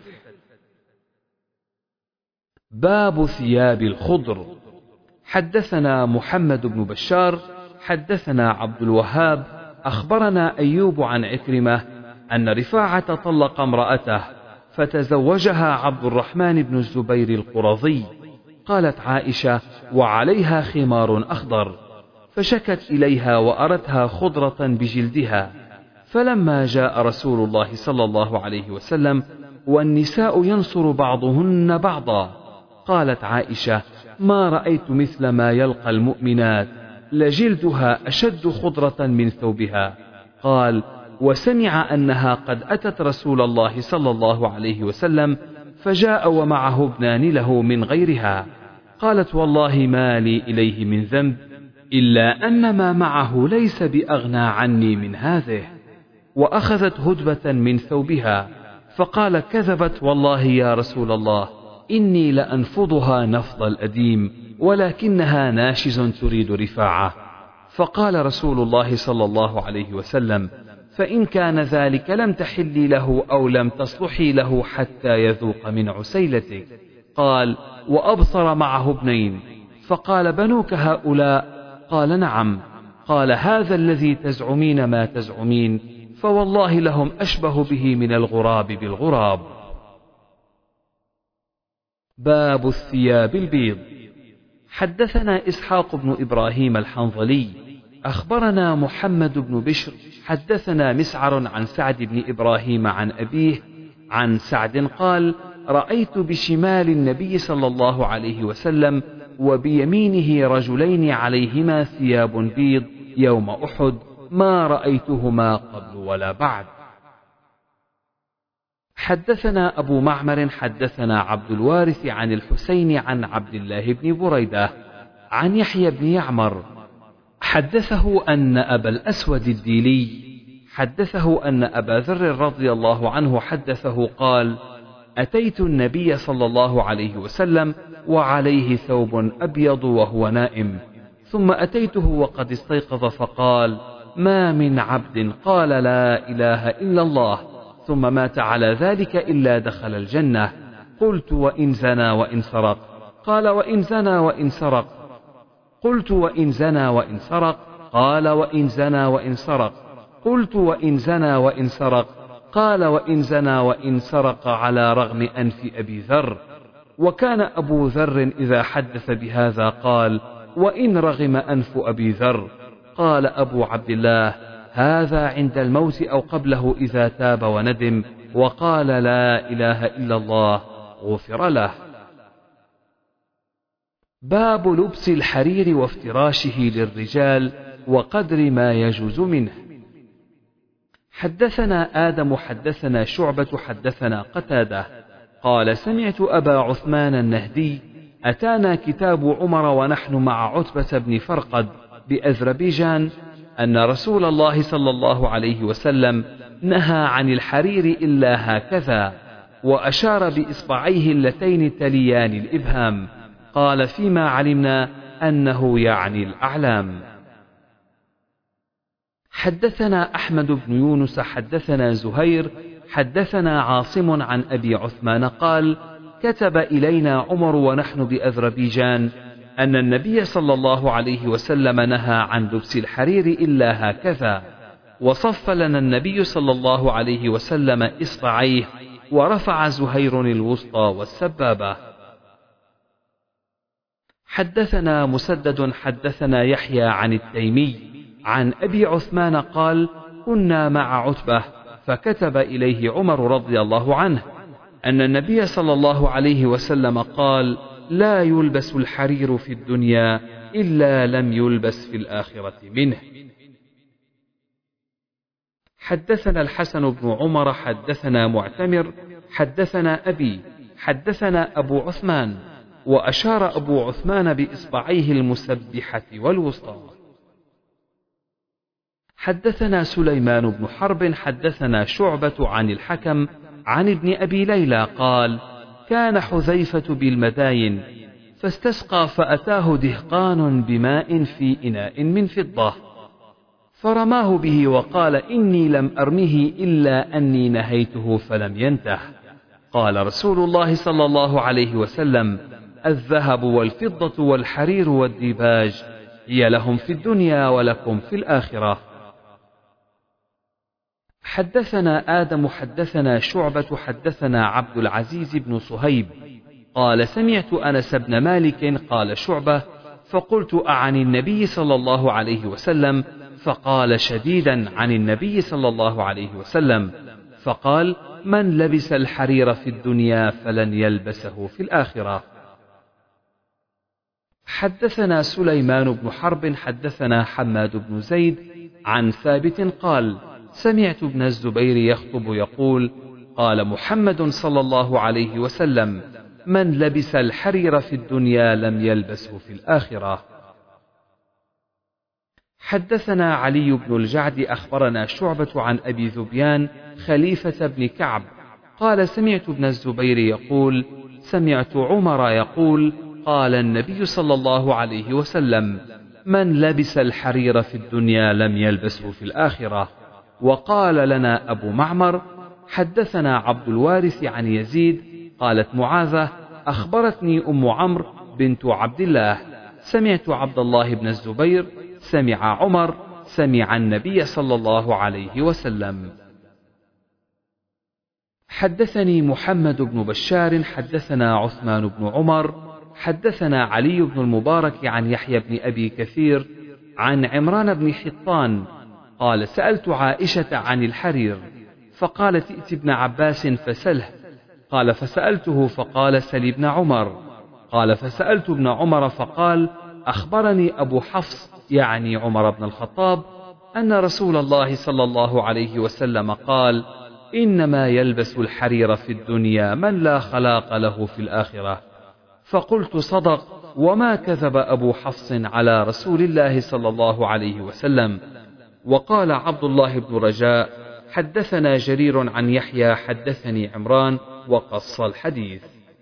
[SPEAKER 2] باب ثياب الخضر. حدثنا محمد بن بشار حدثنا عبد الوهاب أخبرنا أيوب عن عكرمة أن رفاعة طلق امرأته فتزوجها عبد الرحمن بن الزبير القرظي. قالت عائشة: وعليها خمار أخضر، فشكت إليها وأرتها خضرة بجلدها، فلما جاء رسول الله صلى الله عليه وسلم والنساء ينصر بعضهن بعضا، قالت عائشة: ما رأيت مثل ما يلقى المؤمنات، لجلدها أشد خضرة من ثوبها. قال: وسمع أنها قد أتت رسول الله صلى الله عليه وسلم فجاء ومعه ابنان له من غيرها. قالت: والله ما لي إليه من ذنب، إلا أن ما معه ليس بأغنى عني من هذه. وأخذت هدبة من ثوبها، فقال: كذبت والله يا رسول الله، إني لأنفضها نفض الأديم، ولكنها ناشز تريد رفاعة. فقال رسول الله صلى الله عليه وسلم: فإن كان ذلك لم تحلي له أو لم تصلحي له حتى يذوق من عسيلتك. قال: وأبصر معه ابنين. فقال: بنوك هؤلاء؟ قال: نعم. قال: هذا الذي تزعمين ما تزعمين، فوالله لهم أشبه به من الغراب بالغراب. باب الثياب البيض. حدثنا إسحاق بن إبراهيم الحنظلي أخبرنا محمد بن بشر حدثنا مسعر عن سعد بن إبراهيم عن أبيه عن سعد قال: رأيت بشمال النبي صلى الله عليه وسلم وبيمينه رجلين عليهما ثياب بيض يوم أحد، ما رأيتهما قبل ولا بعد. حدثنا أبو معمر حدثنا عبد الوارث عن الحسين عن عبد الله بن بريدة عن يحيى بن يعمر حدثه أن أبا الأسود الديلي حدثه أن أبا ذر رضي الله عنه حدثه قال: أتيت النبي صلى الله عليه وسلم وعليه ثوب أبيض وهو نائم، ثم أتيته وقد استيقظ فقال: ما من عبد قال لا إله إلا الله ثم مات على ذلك إلا دخل الجنة. قلت: وإن زنى وإن سرق؟ قال: وإن زنى وإن سرق. قلت: وإن زنى وإن سرق؟ قال: وإن زنى وإن سرق. قلت: وإن زنى وإن سرق؟ قال: وإن زنى وإن سرق على رغم أنف أبي ذر. وكان أبو ذر إذا حدث بهذا قال: وإن رغم أنف أبي ذر. قال أبو عبد الله: هذا عند الموت أو قبله إذا تاب وندم وقال لا إله إلا الله غفر له. باب لبس الحرير وافتراشه للرجال وقدر ما يجوز منه. حدثنا آدم حدثنا شعبة حدثنا قتادة قال: سمعت أبا عثمان النهدي: أتانا كتاب عمر ونحن مع عتبة بن فرقد بأذربيجان أن رسول الله صلى الله عليه وسلم نهى عن الحرير إلا هكذا، وأشار بإصبعيه اللتين تليان الإبهام. قال: فيما علمنا أنه يعني الأعلام. حدثنا أحمد بن يونس حدثنا زهير حدثنا عاصم عن أبي عثمان قال: كتب إلينا عمر ونحن بأذربيجان أن النبي صلى الله عليه وسلم نهى عن لبس الحرير إلا هكذا، وصف لنا النبي صلى الله عليه وسلم إصبعيه، ورفع زهير الوسطى والسبابة. حدثنا مسدد حدثنا يحيى عن التيمي عن أبي عثمان قال: كنا مع عتبة فكتب إليه عمر رضي الله عنه أن النبي صلى الله عليه وسلم قال: لا يلبس الحرير في الدنيا إلا لم يلبس في الآخرة منه. حدثنا الحسن بن عمر حدثنا معتمر حدثنا أبي حدثنا أبو عثمان، وأشار أبو عثمان بإصبعيه المسبحة والوسطى. حدثنا سليمان بن حرب حدثنا شعبة عن الحكم عن ابن أبي ليلى قال: كان حذيفة بالمداين فاستسقى فأتاه دهقان بماء في إناء من فضة فرماه به وقال: إني لم أرمه إلا أني نهيته فلم ينته. قال رسول الله صلى الله عليه وسلم: الذهب والفضة والحرير والديباج هي لهم في الدنيا ولكم في الآخرة. حدثنا آدم حدثنا شعبة حدثنا عبد العزيز بن صهيب قال: سمعت أنس بن مالك قال شعبة: فقلت: أعن النبي صلى الله عليه وسلم؟ فقال: شديدا عن النبي صلى الله عليه وسلم. فقال: من لبس الحرير في الدنيا فلن يلبسه في الآخرة. حدثنا سليمان بن حرب حدثنا حماد بن زيد عن ثابت قال: سمعت ابن الزبير يخطب يقول: قال محمد صلى الله عليه وسلم: من لبس الحرير في الدنيا لم يلبسه في الآخرة. حدثنا علي بن الجعد أخبرنا شعبة عن أبي ذبيان خليفة بن كعب قال سمعت ابن الزبير يقول سمعت عمر يقول قال النبي صلى الله عليه وسلم من لبس الحرير في الدنيا لم يلبسه في الآخرة. وقال لنا أبو معمر حدثنا عبد الوارث عن يزيد قالت معاذة أخبرتني أم عمرو بنت عبد الله سمعت عبد الله بن الزبير سمع عمر سمع النبي صلى الله عليه وسلم. حدثني محمد بن بشار حدثنا عثمان بن عمر حدثنا علي بن المبارك عن يحيى بن أبي كثير عن عمران بن حطان قال سألت عائشة عن الحرير فقالت ائت ابن عباس فسله قال فسألته فقال سل ابن عمر قال فسألت ابن عمر فقال أخبرني أبو حفص يعني عمر بن الخطاب أن رسول الله صلى الله عليه وسلم قال إنما يلبس الحرير في الدنيا من لا خلاق له في الآخرة. فقلت صدق وما كذب أبو حفص على رسول الله صلى الله عليه وسلم. وقال عبد الله بن رجاء حدثنا جرير عن يحيى حدثني عمران وقص الحديث.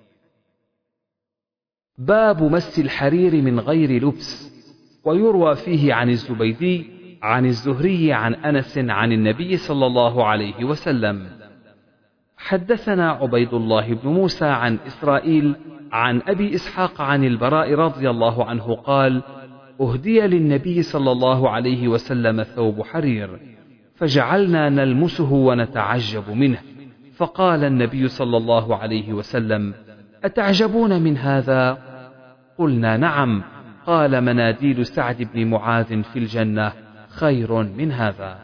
[SPEAKER 2] باب مس الحرير من غير لبس. ويروى فيه عن الزبيدي عن الزهري عن أنس عن النبي صلى الله عليه وسلم. حدثنا عبيد الله بن موسى عن إسرائيل عن أبي إسحاق عن البراء رضي الله عنه قال أهدي للنبي صلى الله عليه وسلم ثوب حرير فجعلنا نلمسه ونتعجب منه فقال النبي صلى الله عليه وسلم أتعجبون من هذا؟ قلنا نعم. قال مناديل سعد بن معاذ في الجنة خير من هذا.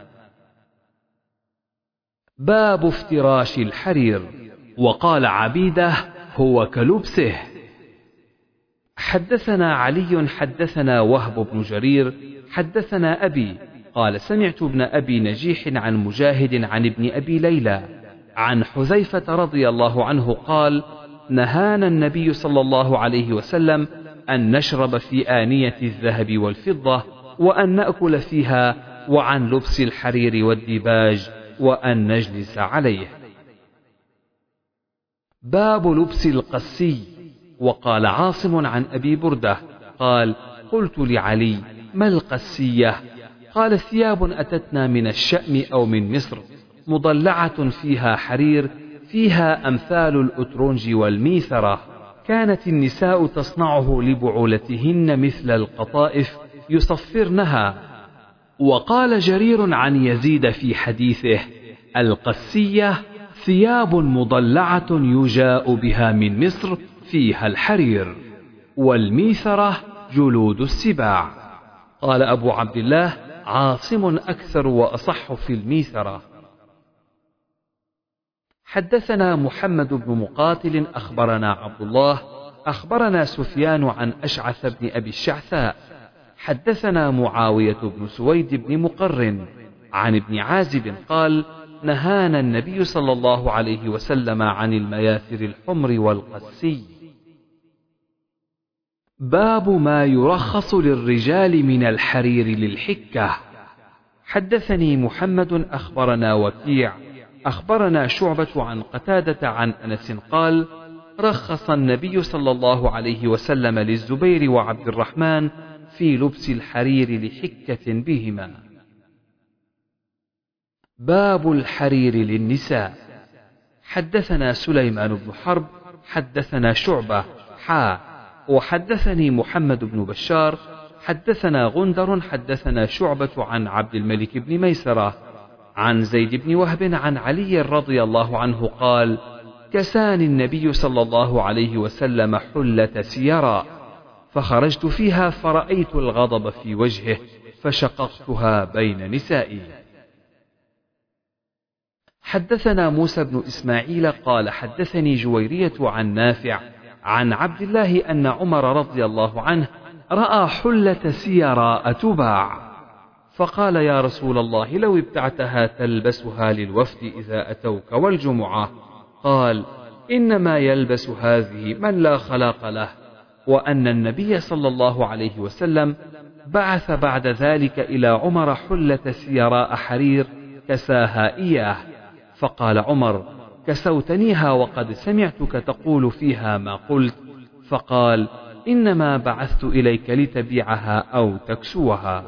[SPEAKER 2] باب افتراش الحرير. وقال عبيده هو كلبسه. حدثنا علي حدثنا وهب بن جرير حدثنا أبي قال سمعت ابن أبي نجيح عن مجاهد عن ابن أبي ليلى عن حذيفة رضي الله عنه قال نهانا النبي صلى الله عليه وسلم أن نشرب في آنية الذهب والفضة وأن نأكل فيها وعن لبس الحرير والديباج وأن نجلس عليه. باب لبس القسي. وقال عاصم عن أبي بردة قال قلت لعلي ما القسية؟ قال ثياب أتتنا من الشأم أو من مصر مضلعة فيها حرير فيها أمثال الأترنج والميثرة كانت النساء تصنعه لبعولتهن مثل القطائف يصفرنها. وقال جرير عن يزيد في حديثه القسية ثياب مضلعة يجاء بها من مصر فيها الحرير والميثرة جلود السباع. قال أبو عبد الله عاصم أكثر وأصح في الميثرة. حدثنا محمد بن مقاتل أخبرنا عبد الله أخبرنا سفيان عن أشعث بن أبي الشعثاء حدثنا معاوية بن سويد بن مقرن عن ابن عازب قال نهانا النبي صلى الله عليه وسلم عن المياثر الحمر والقسي. باب ما يرخص للرجال من الحرير للحكة. حدثني محمد أخبرنا وكيع أخبرنا شعبة عن قتادة عن أنس قال رخص النبي صلى الله عليه وسلم للزبير وعبد الرحمن في لبس الحرير لحكة بهما. باب الحرير للنساء. حدثنا سليمان بن حرب حدثنا شعبة وحدثني محمد بن بشار حدثنا غندر حدثنا شعبة عن عبد الملك بن ميسرة عن زيد بن وهب عن علي رضي الله عنه قال كساني النبي صلى الله عليه وسلم حلة سيرا فخرجت فيها فرأيت الغضب في وجهه فشققتها بين نسائي. حدثنا موسى بن إسماعيل قال حدثني جويرية عن نافع عن عبد الله أن عمر رضي الله عنه رأى حلة سيراء تباع فقال يا رسول الله لو ابتعتها تلبسها للوفد إذا أتوك والجمعة. قال إنما يلبس هذه من لا خلاق له وأن النبي صلى الله عليه وسلم بعث بعد ذلك إلى عمر حلة سيراء حرير كساها إياه، فقال عمر: كسوتنيها وقد سمعتك تقول فيها ما قلت. فقال: إنما بعثت إليك لتبيعها أو تكسوها.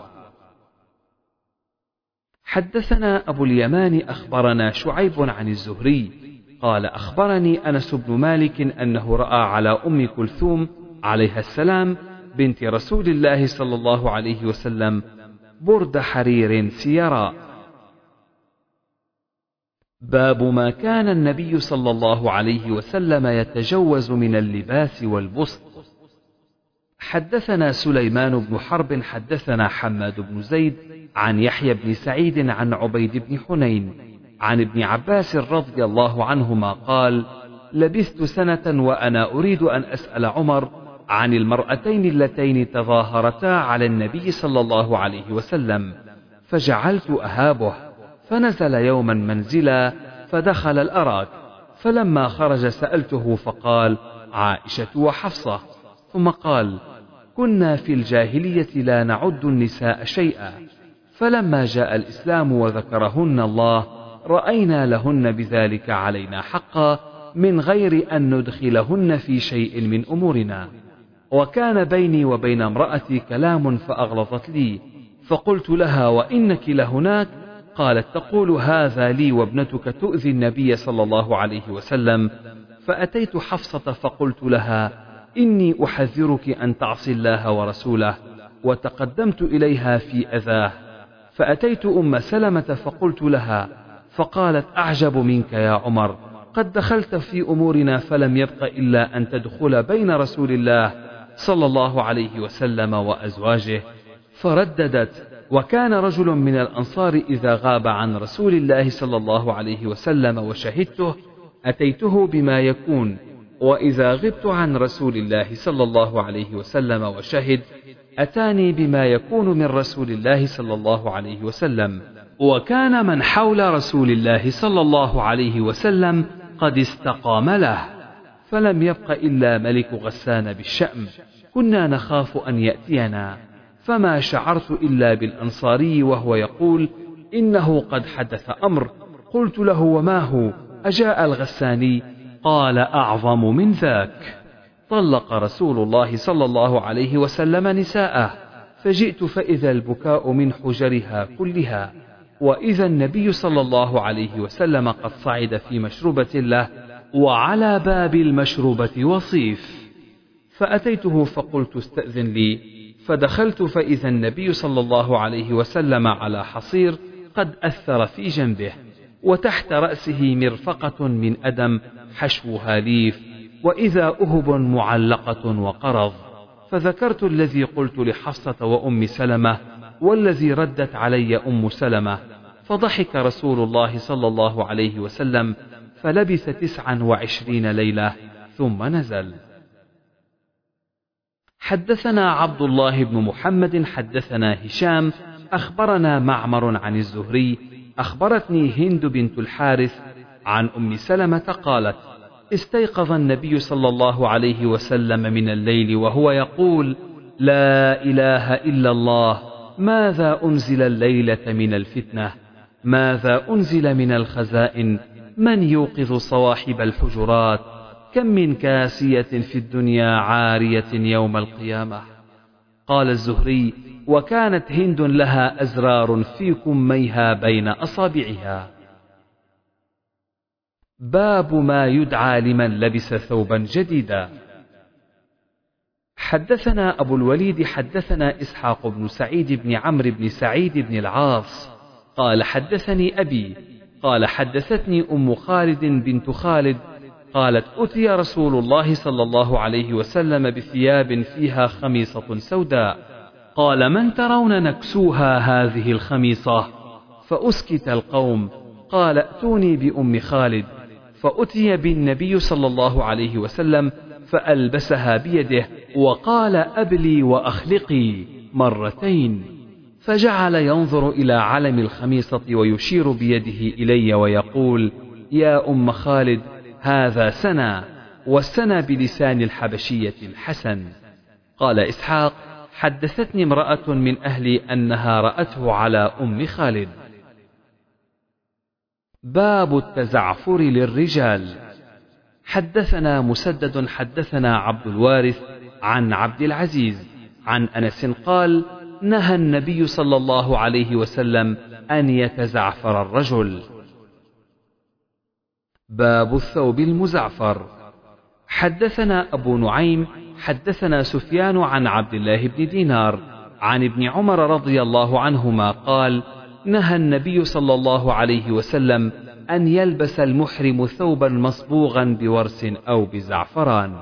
[SPEAKER 2] حدثنا أبو اليمان أخبرنا شعيب عن الزهري قال: أخبرني أنس بن مالك أنه رأى على أم كلثوم عليها السلام بنت رسول الله صلى الله عليه وسلم برد حرير سيراء. باب ما كان النبي صلى الله عليه وسلم يتجوز من اللباس والبسط. حدثنا سليمان بن حرب حدثنا حماد بن زيد عن يحيى بن سعيد عن عبيد بن حنين عن ابن عباس رضي الله عنهما قال: لبثت سنة وأنا أريد أن أسأل عمر عن المرأتين اللتين تظاهرتا على النبي صلى الله عليه وسلم، فجعلت أهابه، فنزل يوما منزلا فدخل الأراك، فلما خرج سألته فقال: عائشة وحفصة. ثم قال: كنا في الجاهلية لا نعد النساء شيئا، فلما جاء الإسلام وذكرهن الله رأينا لهن بذلك علينا حقا من غير أن ندخلهن في شيء من أمورنا. وكان بيني وبين امرأتي كلام فأغلظت لي، فقلت لها: وإنك لهناك؟ قالت: تقول هذا لي وابنتك تؤذي النبي صلى الله عليه وسلم. فأتيت حفصة فقلت لها: إني أحذرك أن تعصي الله ورسوله، وتقدمت إليها في أذاه. فأتيت أم سلمة فقلت لها، فقالت: أعجب منك يا عمر، قد دخلت في أمورنا فلم يبق إلا أن تدخل بين رسول الله صلى الله عليه وسلم وأزواجه. فرددت: وكان رجل من الأنصار إذا غاب عن رسول الله صلى الله عليه وسلم وشهدته أتيته بما يكون، وإذا غبت عن رسول الله صلى الله عليه وسلم وشهد أتاني بما يكون من رسول الله صلى الله عليه وسلم. وكان من حول رسول الله صلى الله عليه وسلم قد استقام له، فلم يبق إلا ملك غسان بالشأم، كنا نخاف أن يأتينا، فما شعرت إلا بالأنصاري وهو يقول: إنه قد حدث أمر. قلت له: وما هو؟ أجاء الغساني؟ قال: أعظم من ذاك. طلق رسول الله صلى الله عليه وسلم نساءه، فجئت فإذا البكاء من حجرها كلها، وإذا النبي صلى الله عليه وسلم قد صعد في مشروبة له، وعلى باب المشروبة وصيف. فأتيته فقلت: استأذن لي، فدخلت فإذا النبي صلى الله عليه وسلم على حصير قد أثر في جنبه، وتحت رأسه مرفقة من أدم حشوها ليف، وإذا أهب معلقة وقرض. فذكرت الذي قلت لحفصة وأم سلمة والذي ردت علي أم سلمة، فضحك رسول الله صلى الله عليه وسلم، فلبث 29 ليلة ثم نزل. حدثنا عبد الله بن محمد حدثنا هشام أخبرنا معمر عن الزهري أخبرتني هند بنت الحارث عن أم سلمة قالت: استيقظ النبي صلى الله عليه وسلم من الليل وهو يقول: لا إله إلا الله، ماذا أنزل الليلة من الفتنة، ماذا أنزل من الخزائن، من يوقظ صواحب الحجرات، كم من كاسية في الدنيا عارية يوم القيامة. قال الزهري: وكانت هند لها أزرار في كميها بين أصابعها. باب ما يدعى لمن لبس ثوبا جديدا. حدثنا أبو الوليد حدثنا إسحاق بن سعيد بن عمرو بن سعيد بن العاص قال: حدثني أبي قال: حدثتني أم خالد بنت خالد قالت: أتي رسول الله صلى الله عليه وسلم بثياب فيها خميصة سوداء، قال: من ترون نكسوها هذه الخميصة؟ فأسكت القوم. قال: ائتوني بأم خالد. فأتي بالنبي صلى الله عليه وسلم فألبسها بيده، وقال: أبلي وأخلقي مرتين. فجعل ينظر إلى علم الخميصة ويشير بيده إلي ويقول: يا أم خالد، هذا سنى، والسنى بلسان الحبشية الحسن. قال إسحاق: حدثتني امرأة من أهلي أنها رأته على أم خالد. باب التزعفر للرجال. حدثنا مسدد حدثنا عبد الوارث عن عبد العزيز عن أنس قال: نهى النبي صلى الله عليه وسلم أن يتزعفر الرجل. باب الثوب المزعفر. حدثنا أبو نعيم حدثنا سفيان عن عبد الله بن دينار عن ابن عمر رضي الله عنهما قال: نهى النبي صلى الله عليه وسلم أن يلبس المحرم ثوبا مصبوغا بورس أو بزعفران.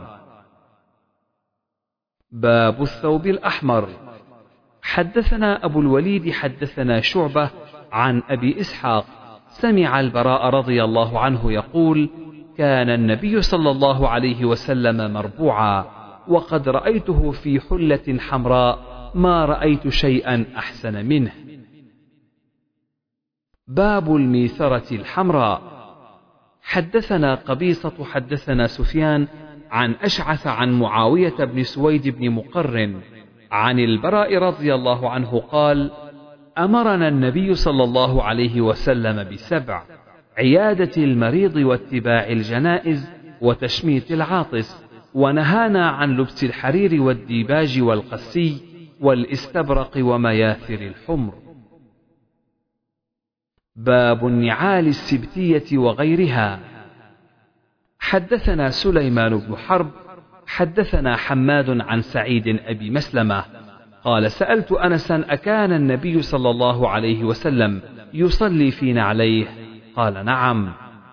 [SPEAKER 2] باب الثوب الأحمر. حدثنا أبو الوليد حدثنا شعبة عن أبي إسحاق سمع البراء رضي الله عنه يقول: كان النبي صلى الله عليه وسلم مربوعا، وقد رأيته في حلة حمراء ما رأيت شيئا أحسن منه. باب الميثرة الحمراء. حدثنا قبيصة حدثنا سفيان عن أشعث عن معاوية بن سويد بن مقرن عن البراء رضي الله عنه قال: أمرنا النبي صلى الله عليه وسلم بسبع: عيادة المريض واتباع الجنائز وتشميت العاطس، ونهانا عن لبس الحرير والديباج والقسي والاستبرق ومياثر الحمر. باب النعال السبتية وغيرها. حدثنا سليمان بن حرب حدثنا حماد عن سعيد أبي مسلمة قال: سألت أنسا: أكان النبي صلى الله عليه وسلم يصلي في نعليه؟ قال: نعم.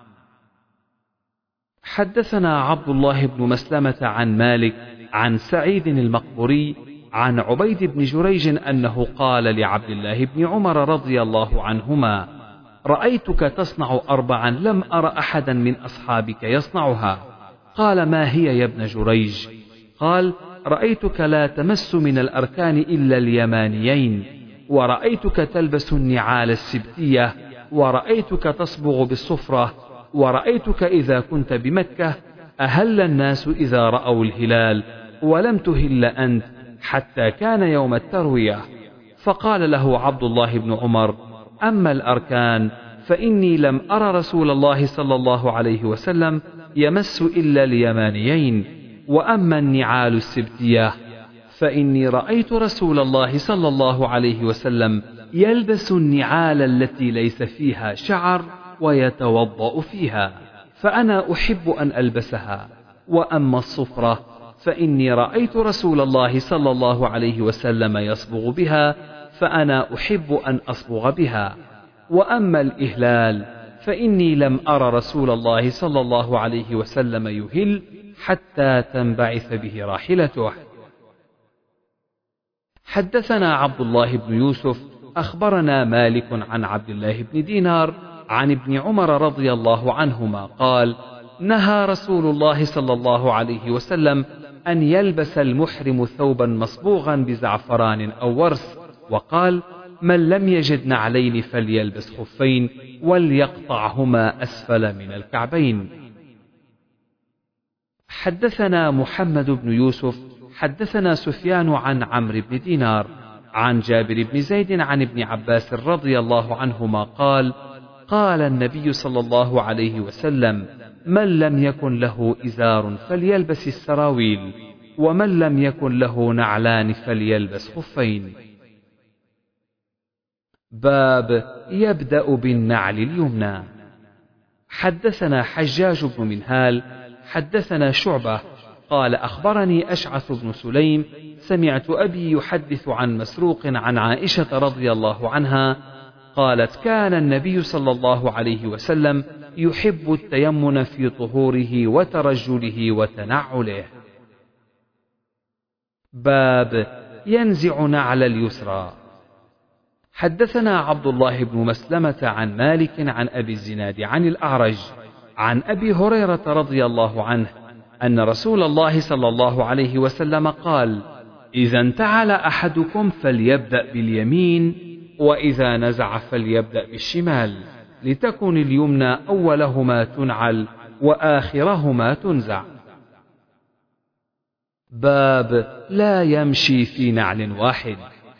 [SPEAKER 2] حدثنا عبد الله بن مسلمة عن مالك عن سعيد المقبوري عن عبيد بن جريج أنه قال لعبد الله بن عمر رضي الله عنهما: رأيتك تصنع 4 لم أر أحدا من أصحابك يصنعها. قال: ما هي يا ابن جريج؟ قال: رأيتك لا تمس من الأركان إلا اليمانيين، ورأيتك تلبس النعال السبتية، ورأيتك تصبغ بالصفرة، ورأيتك إذا كنت بمكة أهل الناس إذا رأوا الهلال ولم تهل أنت حتى كان يوم التروية. فقال له عبد الله بن عمر: أما الأركان فإني لم أر رسول الله صلى الله عليه وسلم يمس إلا اليمانيين، وأما النعال السبتية فإني رأيت رسول الله صلى الله عليه وسلم يلبس النعال التي ليس فيها شعر ويتوضأ فيها، فأنا أحب أن ألبسها. وأما الصفرة فإني رأيت رسول الله صلى الله عليه وسلم يصبغ بها، فأنا أحب أن أصبغ بها. وأما الإهلال فإني لم أر رسول الله صلى الله عليه وسلم يهل حتى تنبعث به راحلته. حدثنا عبد الله بن يوسف أخبرنا مالك عن عبد الله بن دينار عن ابن عمر رضي الله عنهما قال: نهى رسول الله صلى الله عليه وسلم أن يلبس المحرم ثوبا مصبوغا بزعفران أو ورس، وقال: من لم يجد نعلين فليلبس خفين وليقطعهما أسفل من الكعبين. حدثنا محمد بن يوسف حدثنا سفيان عن عمرو بن دينار عن جابر بن زيد عن ابن عباس رضي الله عنهما قال: قال النبي صلى الله عليه وسلم: من لم يكن له إزار فليلبس السراويل، ومن لم يكن له نعلان فليلبس خفين. باب يبدأ بالنعل اليمنى. حدثنا حجاج بن منهال حدثنا شعبة قال: أخبرني أشعث بن سليم سمعت أبي يحدث عن مسروق عن عائشة رضي الله عنها قالت: كان النبي صلى الله عليه وسلم يحب التيمن في طهوره وترجله وتنعله. باب ينزع نعل اليسرى. حدثنا عبد الله بن مسلمة عن مالك عن أبي الزناد عن الأعرج عن أبي هريرة رضي الله عنه أن رسول الله صلى الله عليه وسلم قال: إذا انتعل أحدكم فليبدأ باليمين، وإذا نزع فليبدأ بالشمال، لتكن اليمنى أولهما تنعل وآخرهما تنزع. باب لا يمشي في نعل واحد.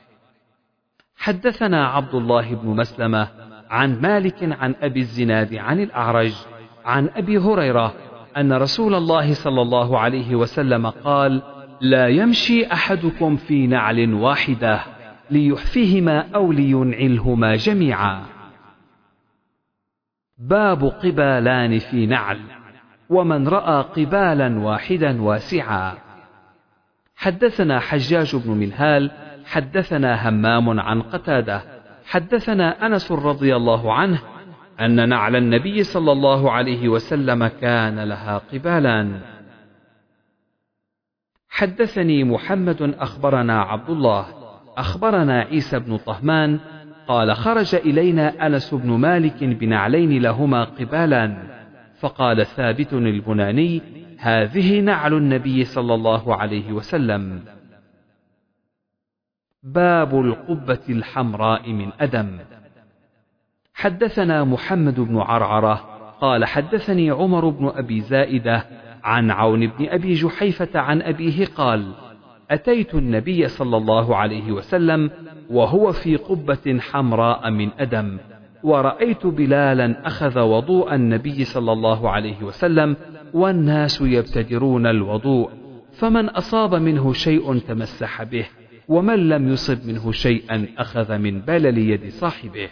[SPEAKER 2] حدثنا عبد الله بن مسلمة عن مالك عن أبي الزناد عن الأعرج عن أبي هريرة أن رسول الله صلى الله عليه وسلم قال: لا يمشي أحدكم في نعل واحدة ليحفهما أو لينعلهما جميعا. باب قبالان في نعل، ومن رأى قبالا واحدا واسعا. حدثنا حجاج بن منهال حدثنا همام عن قتادة حدثنا أنس رضي الله عنه أن نعل النبي صلى الله عليه وسلم كان لها قبالان. حدثني محمد أخبرنا عبد الله أخبرنا عيسى بن طهمان قال: خرج إلينا أنس بن مالك بنعلين لهما قبالان، فقال ثابت البناني: هذه نعل النبي صلى الله عليه وسلم. باب القبة الحمراء من أدم. حدثنا محمد بن عرعرة قال: حدثني عمر بن أبي زائدة عن عون بن أبي جحيفة عن أبيه قال: أتيت النبي صلى الله عليه وسلم وهو في قبة حمراء من أدم، ورأيت بلالا أخذ وضوء النبي صلى الله عليه وسلم والناس يبتدرون الوضوء، فمن أصاب منه شيء تمسح به، ومن لم يصب منه شيئا أخذ من بلل يد صاحبه.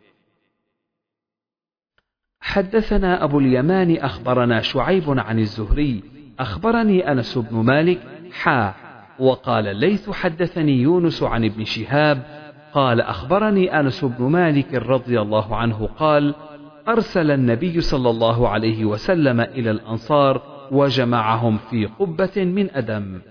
[SPEAKER 2] حدثنا أبو اليمان أخبرنا شعيب عن الزهري أخبرني أنس بن مالك وقال الليث حدثني يونس عن ابن شهاب قال: أخبرني أنس بن مالك رضي الله عنه قال: أرسل النبي صلى الله عليه وسلم إلى الأنصار وجمعهم في قبة من أدم.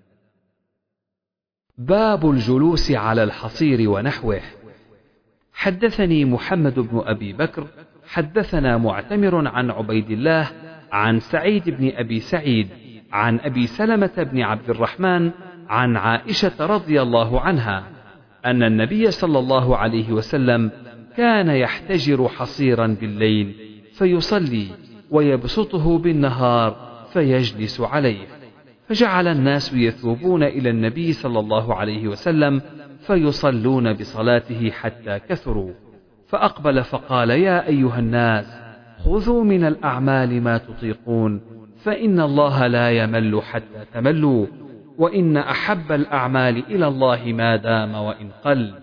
[SPEAKER 2] باب الجلوس على الحصير ونحوه. حدثني محمد بن أبي بكر حدثنا معتمر عن عبيد الله عن سعيد بن أبي سعيد عن أبي سلمة بن عبد الرحمن عن عائشة رضي الله عنها أن النبي صلى الله عليه وسلم كان يحتجر حصيرا بالليل فيصلي، ويبسطه بالنهار فيجلس عليه، فجعل الناس يثوبون إلى النبي صلى الله عليه وسلم فيصلون بصلاته حتى كثروا، فأقبل فقال: يا أيها الناس، خذوا من الأعمال ما تطيقون، فإن الله لا يمل حتى تملوا، وإن أحب الأعمال إلى الله ما دام وإن قل.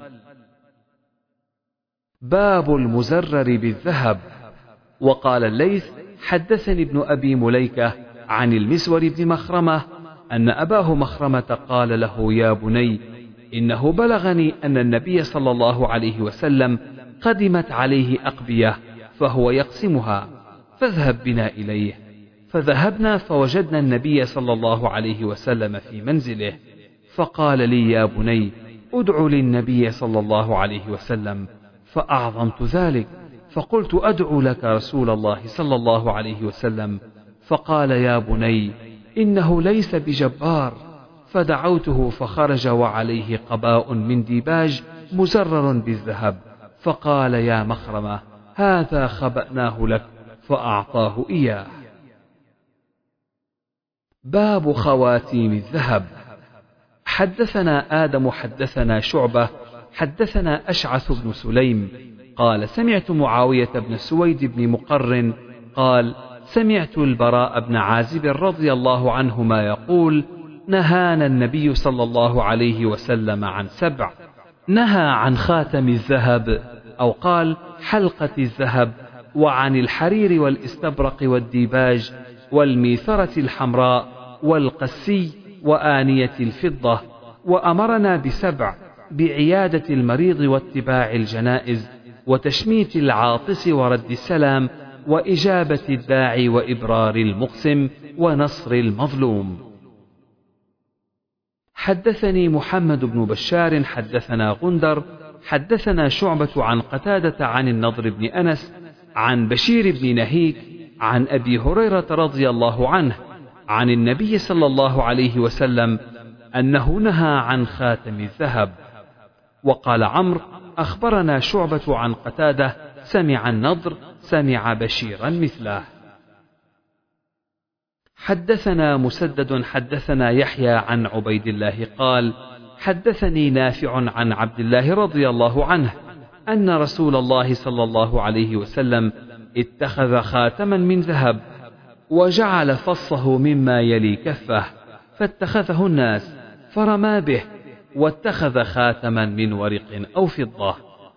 [SPEAKER 2] باب المزرر بالذهب. وقال الليث: حدثني ابن أبي مليكة عن المسور بن مخرمة أن أباه مخرمة قال له: يا بني، إنه بلغني أن النبي صلى الله عليه وسلم قدمت عليه أقبية فهو يقسمها، فاذهب بنا إليه. فذهبنا فوجدنا النبي صلى الله عليه وسلم في منزله، فقال لي: يا بني، ادع للنبي صلى الله عليه وسلم، فأعظمت ذلك، فقلت: أدعو لك رسول الله صلى الله عليه وسلم. فقال: يا بني، إنه ليس بجبار. فدعوته فخرج وعليه قباء من ديباج مزرر بالذهب، فقال: يا مخرمة، هذا خبأناه لك، فأعطاه إياه. باب خواتيم الذهب. حدثنا آدم حدثنا شعبة حدثنا أشعث بن سليم قال: سمعت معاوية بن سويد بن مقرن قال: سمعت البراء بن عازب رضي الله عنهما يقول: نهانا النبي صلى الله عليه وسلم عن 7، نهى عن خاتم الذهب، أو قال حلقة الذهب، وعن الحرير والاستبرق والديباج والميثرة الحمراء والقسي وآنية الفضة، وأمرنا ب7: بعيادة المريض واتباع الجنائز وتشميت العاطس ورد السلام وإجابة الداعي وإبرار المقسم ونصر المظلوم. حدثني محمد بن بشار حدثنا غندر حدثنا شعبة عن قتادة عن النضر بن أنس عن بشير بن نهيك عن أبي هريرة رضي الله عنه عن النبي صلى الله عليه وسلم أنه نهى عن خاتم الذهب. وقال عمرو: أخبرنا شعبة عن قتادة سمع النضر سمع بشيرا مثله. حدثنا مسدد حدثنا يحيى عن عبيد الله قال حدثني نافع عن عبد الله رضي الله عنه أن رسول الله صلى الله عليه وسلم اتخذ خاتما من ذهب وجعل فصه مما يلي كفه فاتخذه الناس فرمى به واتخذ خاتما من ورق أو فضة.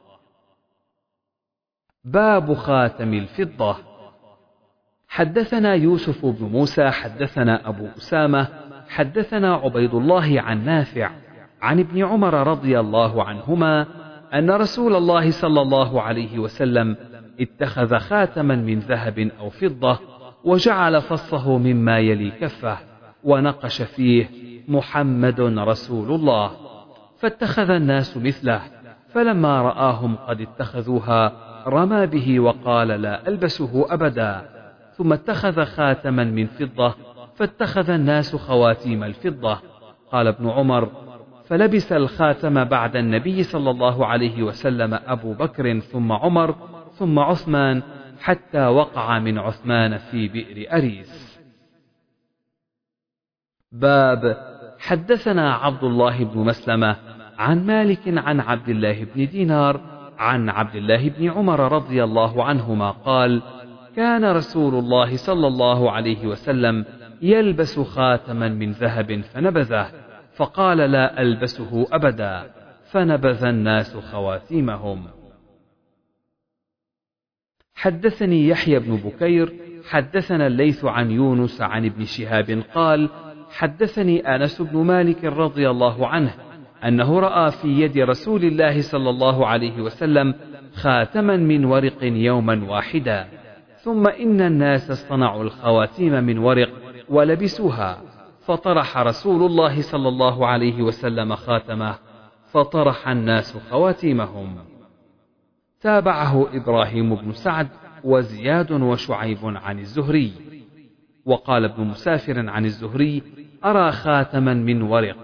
[SPEAKER 2] باب خاتم الفضة. حدثنا يوسف بن موسى حدثنا أبو أسامة حدثنا عبيد الله عن نافع عن ابن عمر رضي الله عنهما أن رسول الله صلى الله عليه وسلم اتخذ خاتما من ذهب أو فضة وجعل فصه مما يلي كفه ونقش فيه محمد رسول الله، فاتخذ الناس مثله، فلما رآهم قد اتخذوها رمى به وقال لا ألبسه أبدا، ثم اتخذ خاتما من فضة فاتخذ الناس خواتيم الفضة. قال ابن عمر: فلبس الخاتم بعد النبي صلى الله عليه وسلم أبو بكر ثم عمر ثم عثمان حتى وقع من عثمان في بئر أريس. باب حدثنا عبد الله بن مسلمة عن مالك عن عبد الله بن دينار عن عبد الله بن عمر رضي الله عنهما قال: كان رسول الله صلى الله عليه وسلم يلبس خاتما من ذهب فنبذه، فقال لا ألبسه أبدا، فنبذ الناس خواتيمهم. حدثني يحيى بن بكير حدثنا الليث عن يونس عن ابن شهاب قال: حدثني أنس بن مالك رضي الله عنه أنه رأى في يد رسول الله صلى الله عليه وسلم خاتما من ورق يوما واحدا، ثم إن الناس اصطنعوا الخواتيم من ورق ولبسوها، فطرح رسول الله صلى الله عليه وسلم خاتمه، فطرح الناس خواتيمهم. تابعه إبراهيم بن سعد وزياد وشعيب عن الزهري. وقال ابن مسافر عن الزهري: أرى خاتما من ورق.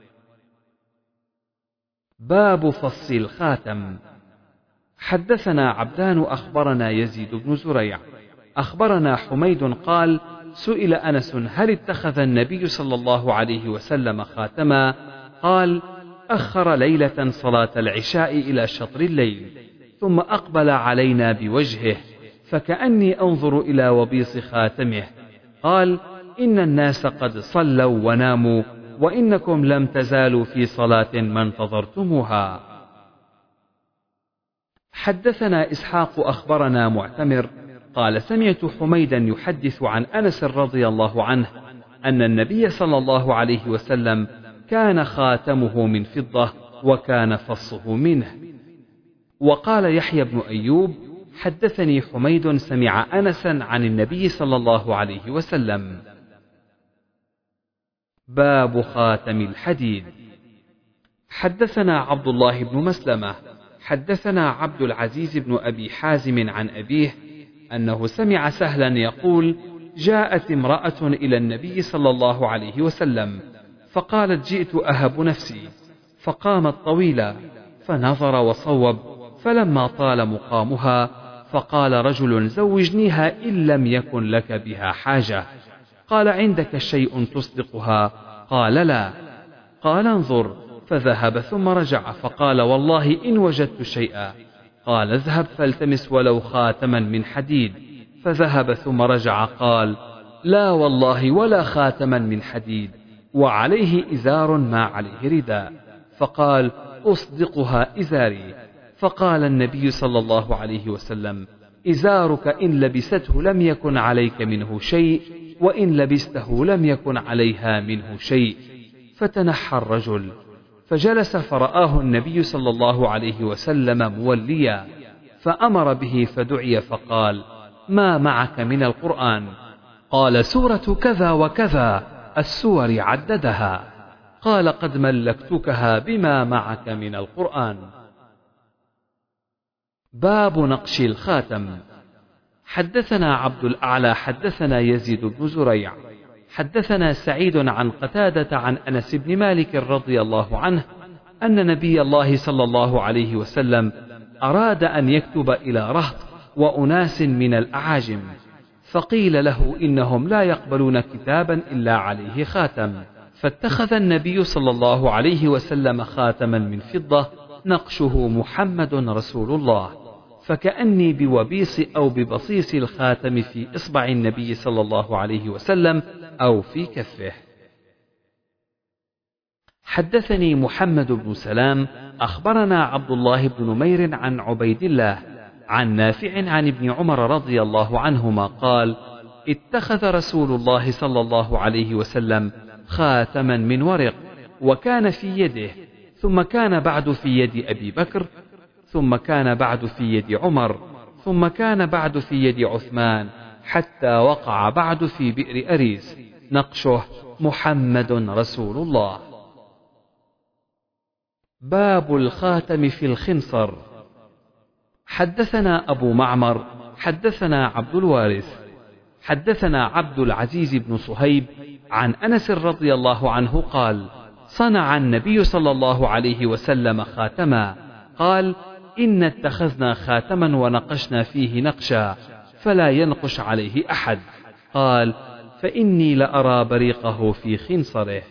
[SPEAKER 2] باب فص الخاتم. حدثنا عبدان أخبرنا يزيد بن زريع أخبرنا حميد قال: سئل أنس: هل اتخذ النبي صلى الله عليه وسلم خاتما؟ قال: أخر ليلة صلاة العشاء إلى شطر الليل، ثم أقبل علينا بوجهه، فكأني أنظر إلى وبيص خاتمه. قال: إن الناس قد صلوا وناموا، وإنكم لم تزالوا في صلاة ما انتظرتموها. حدثنا إسحاق أخبرنا معتمر قال: سمعت حميدا يحدث عن أنس رضي الله عنه أن النبي صلى الله عليه وسلم كان خاتمه من فضة وكان فصه منه. وقال يحيى بن أيوب: حدثني حميد سمع أنسا عن النبي صلى الله عليه وسلم. باب خاتم الحديد. حدثنا عبد الله بن مسلمة حدثنا عبد العزيز بن أبي حازم عن أبيه أنه سمع سهلا يقول: جاءت امرأة إلى النبي صلى الله عليه وسلم فقالت: جئت أهب نفسي، فقامت طويلا، فنظر وصوب، فلما طال مقامها فقال رجل: زوجنيها إن لم يكن لك بها حاجة. قال: عندك شيء تصدقها؟ قال: لا. قال: انظر، فذهب ثم رجع فقال: والله إن وجدت شيئا. قال: اذهب فالتمس ولو خاتما من حديد. فذهب ثم رجع قال: لا والله ولا خاتما من حديد، وعليه إزار ما عليه رداء. فقال: أصدقها إزاري. فقال النبي صلى الله عليه وسلم: إزارك إن لبسته لم يكن عليك منه شيء، وإن لبسته لم يكن عليها منه شيء. فتنحى الرجل فجلس، فرآه النبي صلى الله عليه وسلم موليا، فأمر به فدعي فقال: ما معك من القرآن؟ قال: سورة كذا وكذا، السور عددها. قال: قد ملكتكها بما معك من القرآن. باب نقش الخاتم. حدثنا عبد الأعلى حدثنا يزيد بن زريع حدثنا سعيد عن قتادة عن أنس بن مالك رضي الله عنه أن نبي الله صلى الله عليه وسلم أراد أن يكتب إلى رهط وأناس من الأعاجم، فقيل له إنهم لا يقبلون كتابا إلا عليه خاتم، فاتخذ النبي صلى الله عليه وسلم خاتما من فضة نقشه محمد رسول الله، فكأني بوبيص أو ببصيص الخاتم في إصبع النبي صلى الله عليه وسلم أو في كفه. حدثني محمد بن سلام أخبرنا عبد الله بن نمير عن عبيد الله عن نافع عن ابن عمر رضي الله عنهما قال: اتخذ رسول الله صلى الله عليه وسلم خاتما من ورق، وكان في يده، ثم كان بعد في يد أبي بكر، ثم كان بعد في يد عمر، ثم كان بعد في يد عثمان، حتى وقع بعد في بئر أريس، نقشه محمد رسول الله. باب الخاتم في الخنصر. حدثنا أبو معمر حدثنا عبد الوارث حدثنا عبد العزيز بن صهيب عن أنس رضي الله عنه قال: صنع النبي صلى الله عليه وسلم خاتما، قال: إن اتخذنا خاتما ونقشنا فيه نقشا فلا ينقش عليه أحد، قال: فإني لأرى بريقه في خنصره.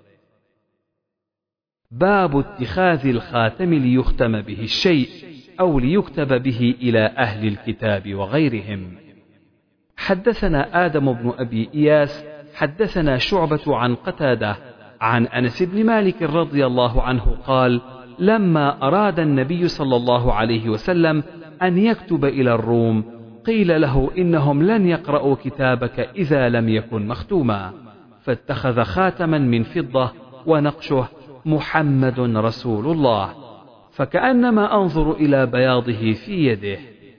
[SPEAKER 2] باب اتخاذ الخاتم ليختم به الشيء أو ليكتب به إلى أهل الكتاب وغيرهم. حدثنا آدم بن أبي إياس حدثنا شعبة عن قتادة عن أنس بن مالك رضي الله عنه قال: لما أراد النبي صلى الله عليه وسلم أن يكتب إلى الروم قيل له إنهم لن يقرأوا كتابك إذا لم يكن مختوما، فاتخذ خاتما من فضة ونقشه محمد رسول الله، فكأنما أنظر إلى بياضه في يده.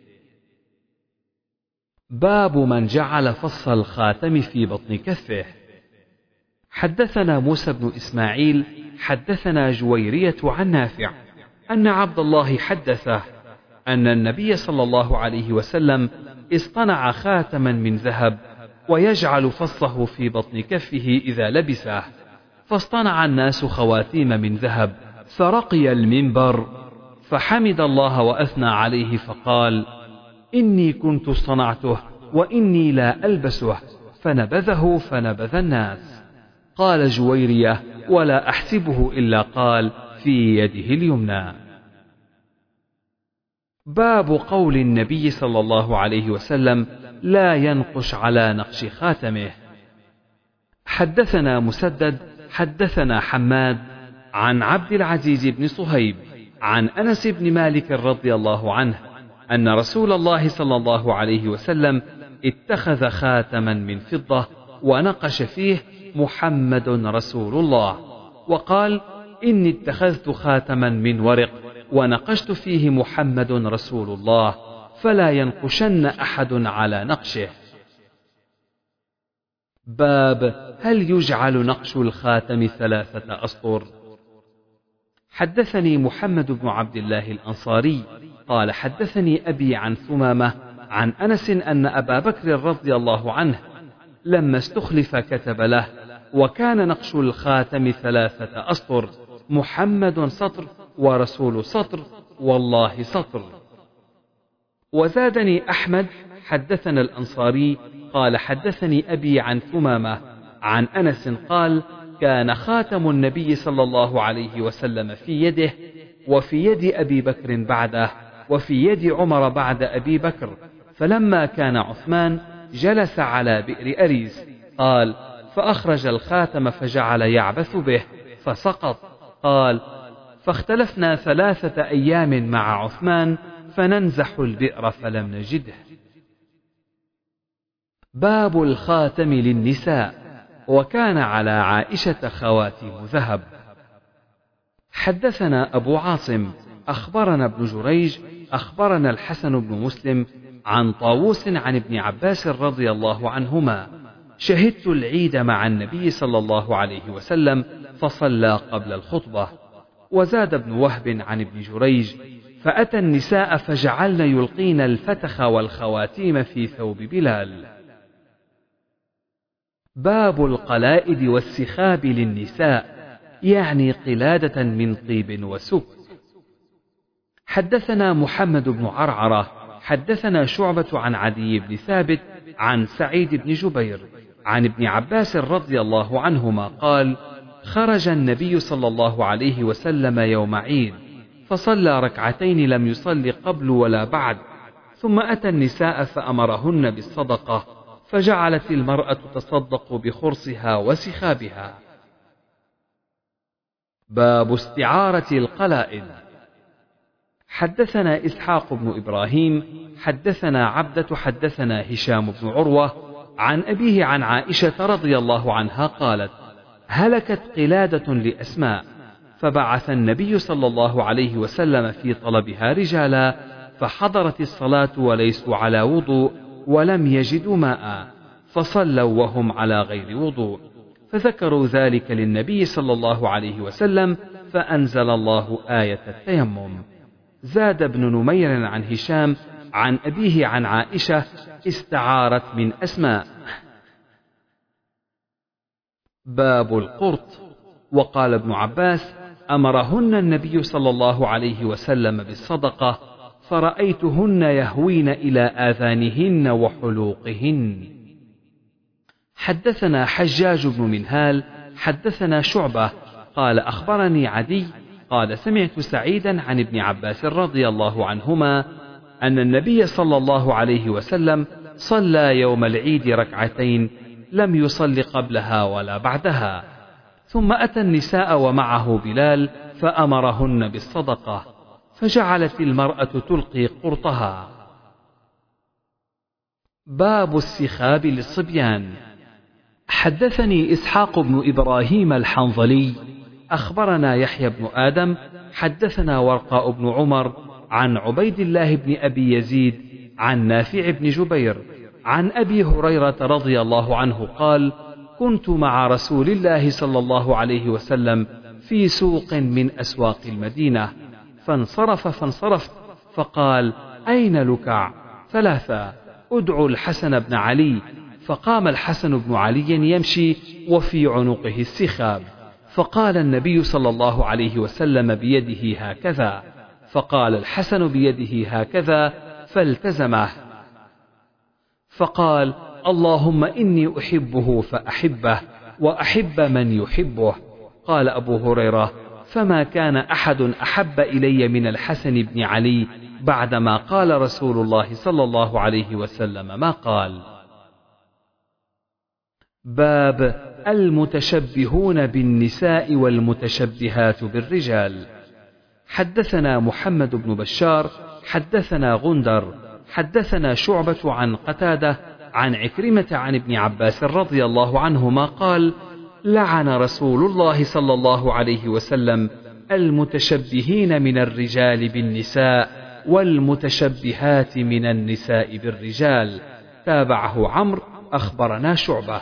[SPEAKER 2] باب من جعل فص الخاتم في بطن كفه. حدثنا موسى بن إسماعيل حدثنا جويرية عن نافع أن عبد الله حدثه أن النبي صلى الله عليه وسلم اصطنع خاتما من ذهب ويجعل فصه في بطن كفه إذا لبسه، فاصطنع الناس خواتيم من ذهب، فرقي المنبر فحمد الله وأثنى عليه فقال: إني كنت صنعته وإني لا ألبسه، فنبذه فنبذ الناس. قال جويرية: ولا أحسبه إلا قال في يده اليمنى. باب قول النبي صلى الله عليه وسلم: لا ينقش على نقش خاتمه. حدثنا مسدد حدثنا حماد عن عبد العزيز بن صهيب عن أنس بن مالك رضي الله عنه أن رسول الله صلى الله عليه وسلم اتخذ خاتما من فضة ونقش فيه محمد رسول الله، وقال: إني اتخذت خاتما من ورق ونقشت فيه محمد رسول الله، فلا ينقشن أحد على نقشه. باب هل يجعل نقش الخاتم 3 أسطر. حدثني محمد بن عبد الله الأنصاري قال: حدثني أبي عن ثمامة عن أنس أن أبا بكر رضي الله عنه لما استخلف كتب له، وكان نقش الخاتم 3 أسطر، محمد سطر ورسول سطر والله سطر. وزادني أحمد حدثنا الأنصاري قال: حدثني أبي عن ثمامة عن أنس قال: كان خاتم النبي صلى الله عليه وسلم في يده، وفي يد أبي بكر بعده، وفي يد عمر بعد أبي بكر، فلما كان عثمان جلس على بئر أريس، قال: فأخرج الخاتم فجعل يعبث به فسقط، قال: فاختلفنا 3 أيام مع عثمان فننزح البئر فلم نجده. باب الخاتم للنساء، وكان على عائشة خواتيم ذهب. حدثنا أبو عاصم أخبرنا ابن جريج أخبرنا الحسن بن مسلم عن طاووس عن ابن عباس رضي الله عنهما: شهدت العيد مع النبي صلى الله عليه وسلم فصلى قبل الخطبة. وزاد ابن وهب عن ابن جريج: فأتى النساء فجعلن يلقين الفتخ والخواتيم في ثوب بلال. باب القلائد والسخاب للنساء، يعني قلادة من طيب وسك. حدثنا محمد بن عرعرة حدثنا شعبة عن عدي بن ثابت عن سعيد بن جبير عن ابن عباس رضي الله عنهما قال: خرج النبي صلى الله عليه وسلم يوم عيد فصلى ركعتين لم يصل قبل ولا بعد، ثم أتى النساء فأمرهن بالصدقة، فجعلت المرأة تصدق بخرصها وسخابها. باب استعارة القلائد. حدثنا إسحاق بن إبراهيم حدثنا عبدة حدثنا هشام بن عروة عن أبيه عن عائشة رضي الله عنها قالت: هلكت قلادة لأسماء، فبعث النبي صلى الله عليه وسلم في طلبها رجالا، فحضرت الصلاة وليسوا على وضوء ولم يجدوا ماء، فصلوا وهم على غير وضوء، فذكروا ذلك للنبي صلى الله عليه وسلم، فأنزل الله آية التيمم. زاد ابن نمير عن هشام عن أبيه عن عائشة: استعارت من أسماء. باب القرط. وقال ابن عباس: أمرهن النبي صلى الله عليه وسلم بالصدقة، فرأيتهن يهوين إلى آذانهن وحلوقهن. حدثنا حجاج بن منهال حدثنا شعبة قال: أخبرني عدي قال: سمعت سعيدا عن ابن عباس رضي الله عنهما أن النبي صلى الله عليه وسلم صلى يوم العيد ركعتين لم يصل قبلها ولا بعدها، ثم أتى النساء ومعه بلال فأمرهن بالصدقة، فجعلت المرأة تلقي قرطها. باب السخاب للصبيان. حدثني إسحاق بن إبراهيم الحنظلي أخبرنا يحيى بن آدم حدثنا ورقاء بن عمر عن عبيد الله بن أبي يزيد عن نافع بن جبير عن أبي هريرة رضي الله عنه قال: كنت مع رسول الله صلى الله عليه وسلم في سوق من أسواق المدينة، فانصرفت فقال: أين لكع؟ ثلاثة: ادعوا الحسن بن علي. فقام الحسن بن علي يمشي وفي عنقه السخاب، فقال النبي صلى الله عليه وسلم بيده هكذا، فقال الحسن بيده هكذا فالتزمه، فقال: اللهم إني أحبه فأحبه وأحب من يحبه. قال أبو هريرة: فما كان أحد أحب إلي من الحسن بن علي بعدما قال رسول الله صلى الله عليه وسلم ما قال. باب المتشبهون بالنساء والمتشبهات بالرجال. حدثنا محمد بن بشار حدثنا غندر حدثنا شعبة عن قتادة عن عكرمة عن ابن عباس رضي الله عنهما قال: لعن رسول الله صلى الله عليه وسلم المتشبهين من الرجال بالنساء والمتشبهات من النساء بالرجال. تابعه عمرو أخبرنا شعبة.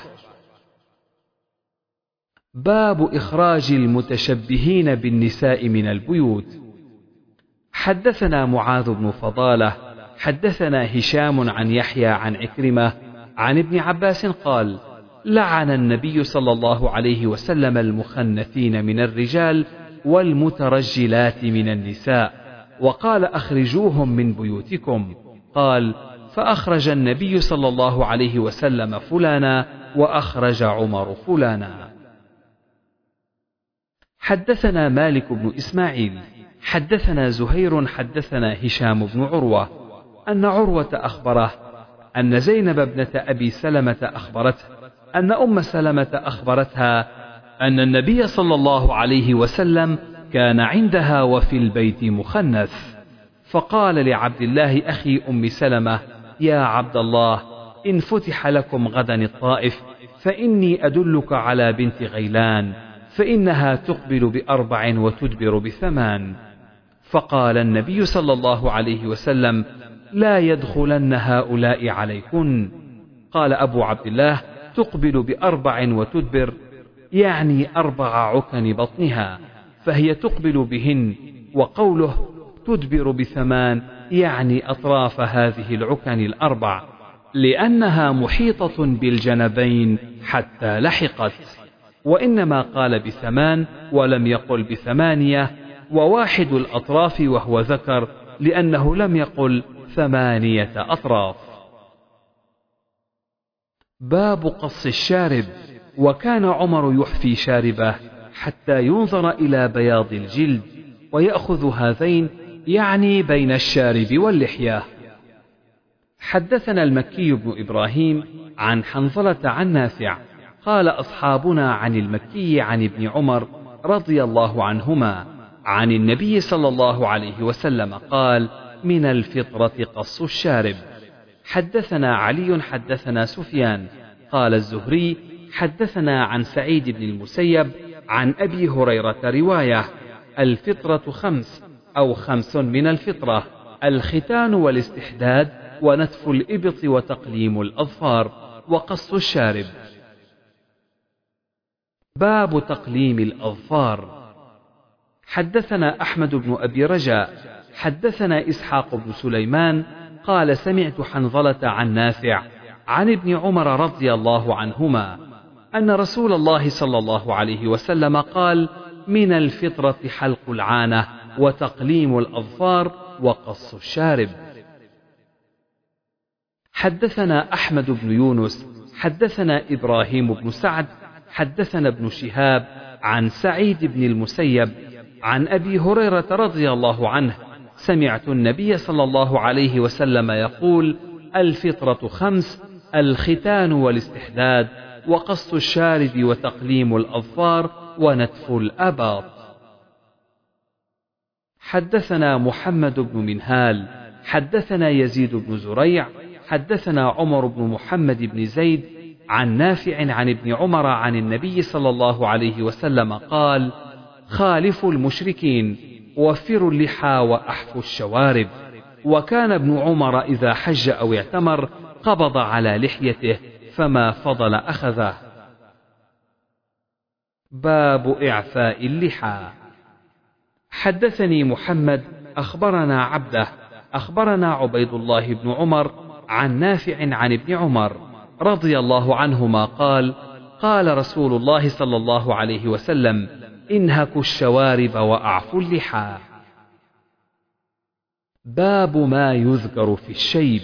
[SPEAKER 2] باب إخراج المتشبهين بالنساء من البيوت. حدثنا معاذ بن فضالة حدثنا هشام عن يحيى عن عكرمة عن ابن عباس قال: لعن النبي صلى الله عليه وسلم المخنثين من الرجال والمترجلات من النساء، وقال: أخرجوهم من بيوتكم. قال: فأخرج النبي صلى الله عليه وسلم فلانا وأخرج عمر فلانا. حدثنا مالك بن إسماعيل حدثنا زهير حدثنا هشام بن عروة أن عروة أخبره أن زينب ابنة أبي سلمة أخبرته أن أم سلمة أخبرتها أن النبي صلى الله عليه وسلم كان عندها وفي البيت مخنث، فقال لعبد الله أخي أم سلمة: يا عبد الله، إن فتح لكم غدا الطائف فإني أدلك على بنت غيلان، فإنها تقبل ب4 وتدبر ب8. فقال النبي صلى الله عليه وسلم: لا يدخلن هؤلاء عليكن. قال أبو عبد الله: تقبل ب4 وتدبر يعني 4 عكن بطنها، فهي تقبل بهن، وقوله تدبر ب8 يعني أطراف هذه العكن ال4، لأنها محيطة بالجنبين حتى لحقت. وإنما قال ب8 ولم يقل ب8، وواحد الأطراف وهو ذكر، لأنه لم يقل 8 أطراف. باب قص الشارب. وكان عمر يحفي شاربه حتى ينظر إلى بياض الجلد، ويأخذ هذين يعني بين الشارب واللحية. حدثنا المكي بن إبراهيم عن حنظلة عن نافع قال أصحابنا عن المكي عن ابن عمر رضي الله عنهما عن النبي صلى الله عليه وسلم قال: من الفطرة قص الشارب. حدثنا علي حدثنا سفيان قال الزهري حدثنا عن سعيد بن المسيب عن أبي هريرة رواية: الفطرة 5 أو 5 من الفطرة: الختان والاستحداد ونتف الإبط وتقليم الأظفار وقص الشارب. باب تقليم الأظفار. حدثنا أحمد بن أبي رجاء حدثنا إسحاق بن سليمان قال سمعت حنظلة عن نافع عن ابن عمر رضي الله عنهما أن رسول الله صلى الله عليه وسلم قال: من الفطرة حلق العانة وتقليم الأظفار وقص الشارب. حدثنا أحمد بن يونس حدثنا إبراهيم بن سعد حدثنا ابن شهاب عن سعيد بن المسيب عن أبي هريرة رضي الله عنه سمعت النبي صلى الله عليه وسلم يقول: الفطرة 5: الختان والاستحداد وقص الشارب وتقليم الأظفار ونتف الآباط. حدثنا محمد بن منهال حدثنا يزيد بن زريع حدثنا عمر بن محمد بن زيد عن نافع عن ابن عمر عن النبي صلى الله عليه وسلم قال: خالفوا المشركين وفروا اللحى وأحفوا الشوارب. وكان ابن عمر إذا حج أو اعتمر قبض على لحيته فما فضل أخذه. باب إعفاء اللحى. حدثني محمد أخبرنا عبده أخبرنا عبيد الله بن عمر عن نافع عن ابن عمر رضي الله عنهما قال: قال رسول الله صلى الله عليه وسلم: انهكوا الشوارب وأعفوا اللحى. باب ما يذكر في الشيب.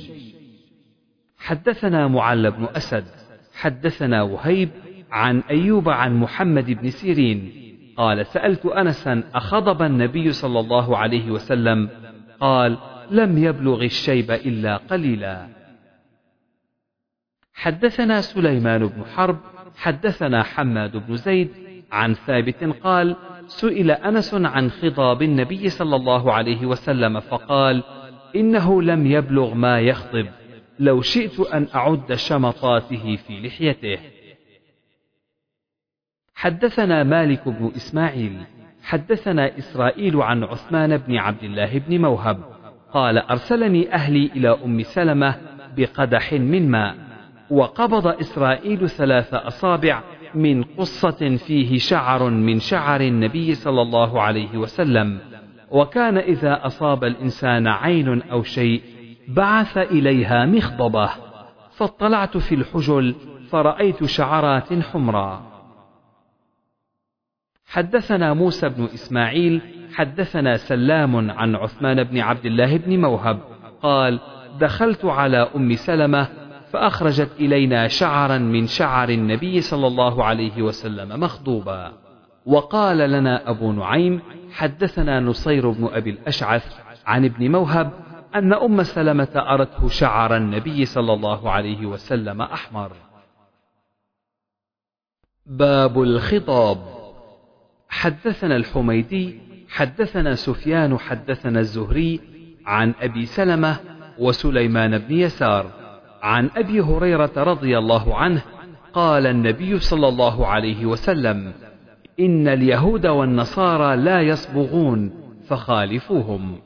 [SPEAKER 2] حدثنا معل بن أسد حدثنا وهيب عن أيوب عن محمد بن سيرين قال: سألت أنسا: أخضب النبي صلى الله عليه وسلم؟ قال: لم يبلغ الشيب إلا قليلا. حدثنا سليمان بن حرب حدثنا حماد بن زيد عن ثابت قال: سئل أنس عن خضاب النبي صلى الله عليه وسلم فقال: إنه لم يبلغ ما يخضب، لو شئت أن أعد شمطاته في لحيته. حدثنا مالك بن إسماعيل حدثنا إسرائيل عن عثمان بن عبد الله بن موهب قال: أرسلني أهلي إلى أم سلمة بقدح من ماء، وقبض إسرائيل 3 أصابع من قصة فيه شعر من شعر النبي صلى الله عليه وسلم، وكان إذا أصاب الإنسان عين أو شيء بعث إليها مخضبة، فاطلعت في الحجل فرأيت شعرات حمراء. حدثنا موسى بن إسماعيل حدثنا سلام عن عثمان بن عبد الله بن موهب قال: دخلت على أم سلمة فأخرجت إلينا شعرا من شعر النبي صلى الله عليه وسلم مخضوبا. وقال لنا أبو نعيم حدثنا نصير بن أبي الأشعث عن ابن موهب أن أم سلمة أرته شعر النبي صلى الله عليه وسلم أحمر. باب الخطاب. حدثنا الحميدي حدثنا سفيان حدثنا الزهري عن أبي سلمة وسليمان بن يسار عن أبي هريرة رضي الله عنه قال النبي صلى الله عليه وسلم: إن اليهود والنصارى لا يصبغون فخالفوهم.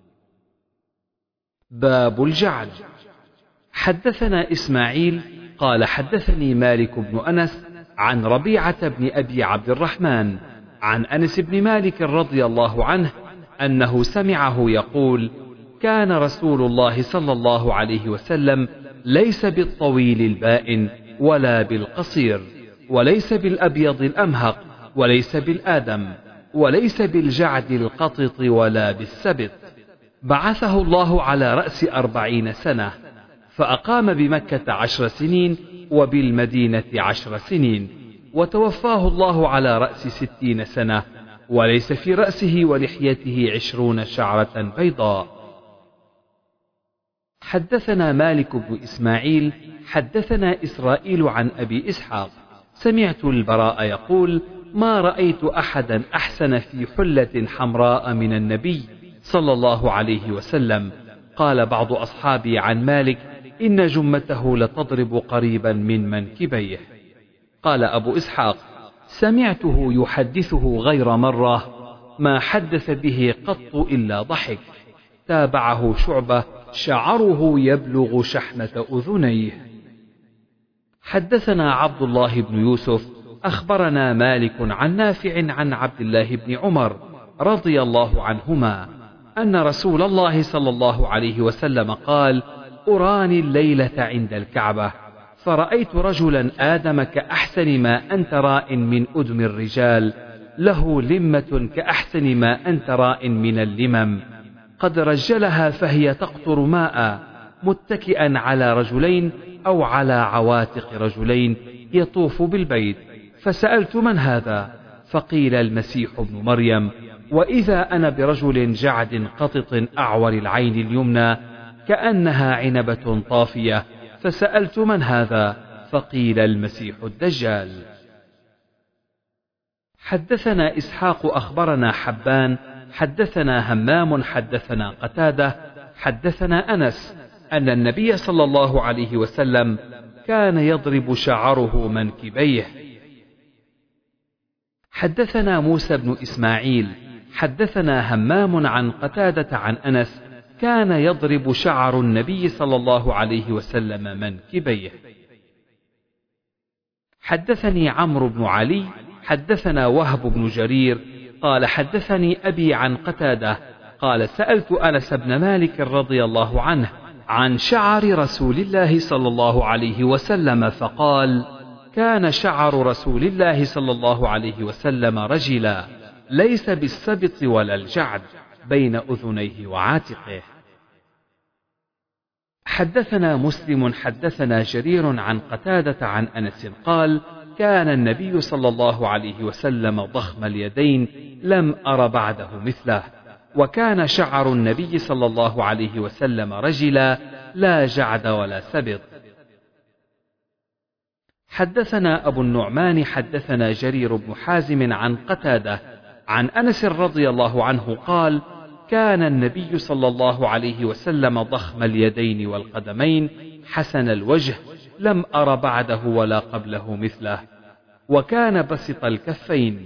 [SPEAKER 2] باب الجعد. حدثنا إسماعيل قال: حدثني مالك بن أنس عن ربيعة بن أبي عبد الرحمن عن أنس بن مالك رضي الله عنه أنه سمعه يقول: كان رسول الله صلى الله عليه وسلم ليس بالطويل البائن ولا بالقصير، وليس بالأبيض الأمهق، وليس بالآدم، وليس بالجعد القطط، ولا بالسبط. بعثه الله على رأس 40 سنة، فأقام بمكة 10 سنين، وبالمدينة 10 سنين، وتوفاه الله على رأس 60 سنة، وليس في رأسه ولحيته 20 شعرة بيضاء. حدثنا مالك بن إسماعيل حدثنا إسرائيل عن أبي إسحاق سمعت البراء يقول: ما رأيت أحدا أحسن في حلة حمراء من النبي صلى الله عليه وسلم. قال بعض أصحابي عن مالك: إن جمته لتضرب قريبا من منكبيه. قال أبو إسحاق: سمعته يحدثه غير مرة، ما حدث به قط إلا ضحك. تابعه شعبة: شعره يبلغ شحمة أذنيه. حدثنا عبد الله بن يوسف أخبرنا مالك عن نافع عن عبد الله بن عمر رضي الله عنهما أن رسول الله صلى الله عليه وسلم قال: أراني الليلة عند الكعبة فرأيت رجلا آدم كأحسن ما أنت راء من أدم الرجال، له لمة كأحسن ما أنت راء من اللمم، قد رجلها فهي تقطر ماء، متكئا على رجلين أو على عواتق رجلين، يطوف بالبيت. فسألت: من هذا؟ فقيل: المسيح ابن مريم. وإذا أنا برجل جعد قطط أعور العين اليمنى كأنها عنبة طافية، فسألت: من هذا؟ فقيل: المسيح الدجال. حدثنا إسحاق أخبرنا حبان حدثنا همام حدثنا قتادة حدثنا أنس أن النبي صلى الله عليه وسلم كان يضرب شعره منكبيه. حدثنا موسى بن إسماعيل حدثنا همام عن قتادة عن أنس كان يضرب شعر النبي صلى الله عليه وسلم منكبيه. حدثني عمرو بن علي حدثنا وهب بن جرير قال: حدثني أبي عن قتادة قال: سألت أنس بن مالك رضي الله عنه عن شعر رسول الله صلى الله عليه وسلم فقال: كان شعر رسول الله صلى الله عليه وسلم رجلا، ليس بالسبط ولا الجعد، بين أذنيه وعاتقه. حدثنا مسلم حدثنا جرير عن قتادة عن أنس قال: كان النبي صلى الله عليه وسلم ضخم اليدين، لم أر بعده مثله، وكان شعر النبي صلى الله عليه وسلم رجلا، لا جعد ولا سبط. حدثنا أبو النعمان حدثنا جرير بن حازم عن قتادة عن أنس رضي الله عنه قال: كان النبي صلى الله عليه وسلم ضخم اليدين والقدمين، حسن الوجه، لم أر بعده ولا قبله مثله، وكان بسط الكفين.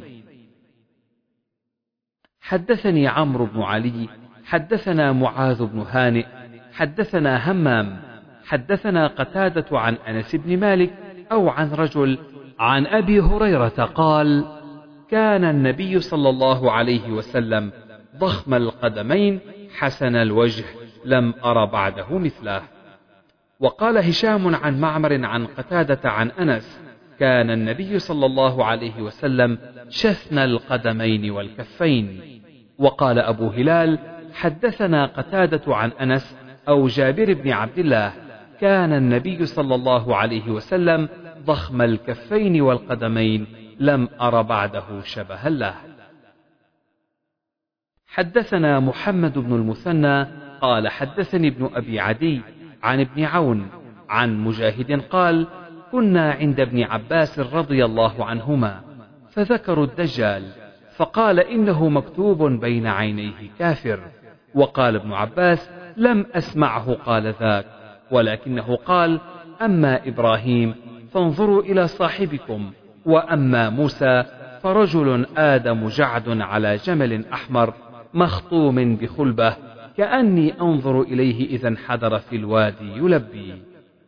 [SPEAKER 2] حدثني عمرو بن علي حدثنا معاذ بن هانئ حدثنا همام حدثنا قتادة عن أنس بن مالك أو عن رجل عن أبي هريرة قال: كان النبي صلى الله عليه وسلم ضخم القدمين، حسن الوجه، لم أر بعده مثله. وقال هشام عن معمر عن قتادة عن أنس: كان النبي صلى الله عليه وسلم شثن القدمين والكفين. وقال أبو هلال: حدثنا قتادة عن أنس أو جابر بن عبد الله: كان النبي صلى الله عليه وسلم ضخم الكفين والقدمين، لم أر بعده شبها له. حدثنا محمد بن المثنى قال: حدثني ابن أبي عدي عن ابن عون عن مجاهد قال: كنا عند ابن عباس رضي الله عنهما فذكروا الدجال، فقال: إنه مكتوب بين عينيه كافر. وقال ابن عباس: لم أسمعه قال ذاك، ولكنه قال: أما إبراهيم فانظروا إلى صاحبكم، وأما موسى فرجل آدم جعد على جمل أحمر مخطوم بخلبة، كأني أنظر إليه إذا انحدر في الوادي يلبي.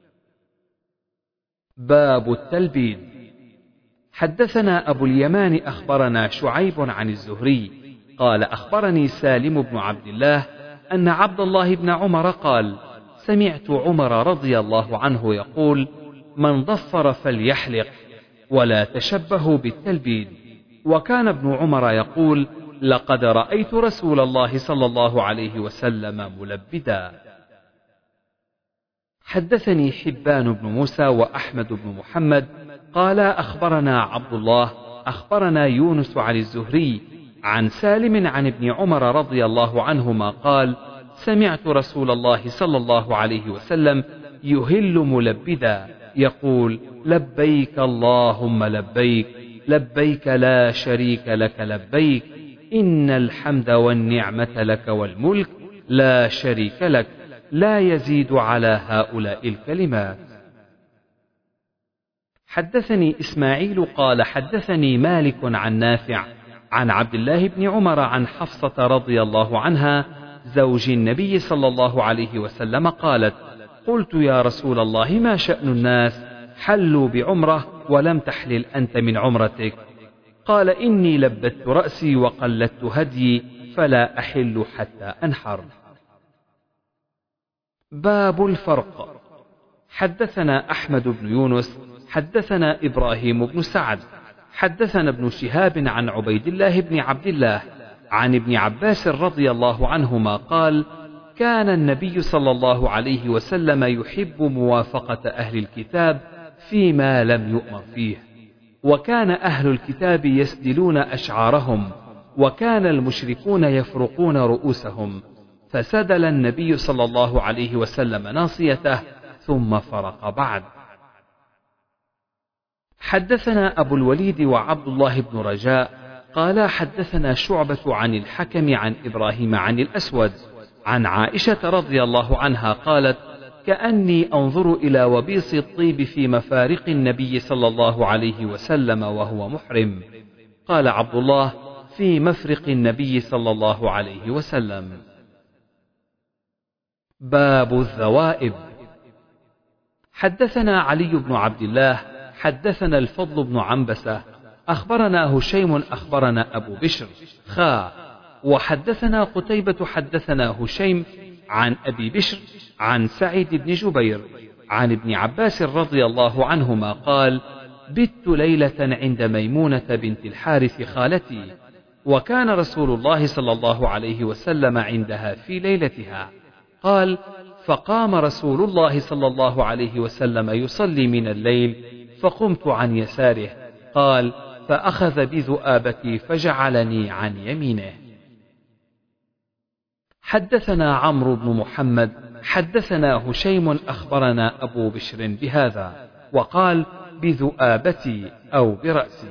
[SPEAKER 2] باب التلبيد. حدثنا أبو اليمان أخبرنا شعيب عن الزهري قال: أخبرني سالم بن عبد الله أن عبد الله بن عمر قال: سمعت عمر رضي الله عنه يقول: من ضفر فليحلق، ولا تشبهوا بالتلبيد. وكان ابن عمر يقول: لقد رأيت رسول الله صلى الله عليه وسلم ملبدا. حدثني حبان بن موسى وأحمد بن محمد قال أخبرنا عبد الله أخبرنا يونس عن الزهري عن سالم عن ابن عمر رضي الله عنهما قال سمعت رسول الله صلى الله عليه وسلم يهل ملبدا يقول لبيك اللهم لبيك لبيك لا شريك لك لبيك إن الحمد والنعمة لك والملك لا شريك لك لا يزيد على هؤلاء الكلمات. حدثني إسماعيل قال حدثني مالك عن نافع عن عبد الله بن عمر عن حفصة رضي الله عنها زوج النبي صلى الله عليه وسلم قالت قلت يا رسول الله ما شأن الناس حلوا بعمرة ولم تحلل أنت من عمرتك؟ قال إني لبت رأسي وقلدت هديي فلا أحل حتى أنحر. باب الفرق. حدثنا أحمد بن يونس حدثنا إبراهيم بن سعد حدثنا ابن شهاب عن عبيد الله بن عبد الله عن ابن عباس رضي الله عنهما قال كان النبي صلى الله عليه وسلم يحب موافقة أهل الكتاب فيما لم يؤمر فيه، وكان أهل الكتاب يسدلون أشعارهم، وكان المشركون يفرقون رؤوسهم، فسدل النبي صلى الله عليه وسلم ناصيته ثم فرق بعد. حدثنا أبو الوليد وعبد الله بن رجاء قال حدثنا شعبة عن الحكم عن إبراهيم عن الأسود عن عائشة رضي الله عنها قالت كأني أنظر إلى وبيص الطيب في مفارق النبي صلى الله عليه وسلم وهو محرم. قال عبد الله في مفرق النبي صلى الله عليه وسلم. باب الذوائب. حدثنا علي بن عبد الله حدثنا الفضل بن عنبسة أخبرنا هشيم أخبرنا أبو بشر وحدثنا قتيبة حدثنا هشيم عن أبي بشر عن سعيد بن جبير عن ابن عباس رضي الله عنهما قال بت ليلة عند ميمونة بنت الحارث خالتي، وكان رسول الله صلى الله عليه وسلم عندها في ليلتها. قال فقام رسول الله صلى الله عليه وسلم يصلي من الليل فقمت عن يساره. قال فأخذ بذؤابتي فجعلني عن يمينه. حدثنا عمرو بن محمد حدثنا هشيم أخبرنا أبو بشر بهذا وقال بذؤابتي أو برأسي.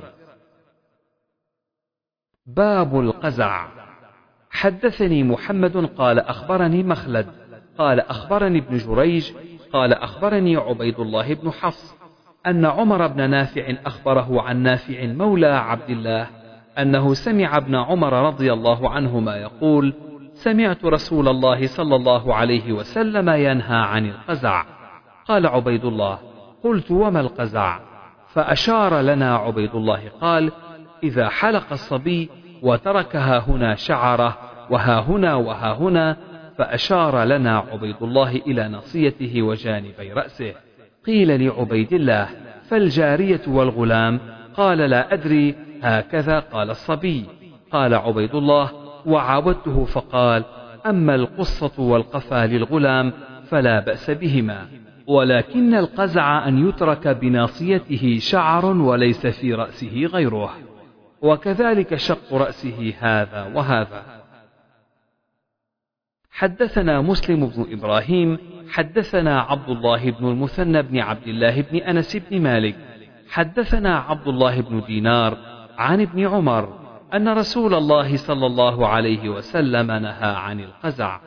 [SPEAKER 2] باب القزع. حدثني محمد قال أخبرني مخلد قال أخبرني ابن جريج قال أخبرني عبيد الله بن حفص أن عمر بن نافع أخبره عن نافع مولى عبد الله أنه سمع ابن عمر رضي الله عنهما يقول سمعت رسول الله صلى الله عليه وسلم ينهى عن القزع. قال عبيد الله قلت وما القزع؟ فأشار لنا عبيد الله قال إذا حلق الصبي وتركها هنا شعره وها هنا وها هنا، فأشار لنا عبيد الله إلى نصيته وجانبي رأسه. قيل لعبيد الله فالجارية والغلام؟ قال لا أدري، هكذا قال الصبي. قال عبيد الله وعاودته فقال أما القصة والقفا للغلام فلا بأس بهما، ولكن القزع أن يترك بناصيته شعر وليس في رأسه غيره، وكذلك شق رأسه هذا وهذا. حدثنا مسلم بن إبراهيم حدثنا عبد الله بن المثنى بن عبد الله بن أنس بن مالك حدثنا عبد الله بن دينار عن ابن عمر أن رسول الله صلى الله عليه وسلم نهى عن القزع.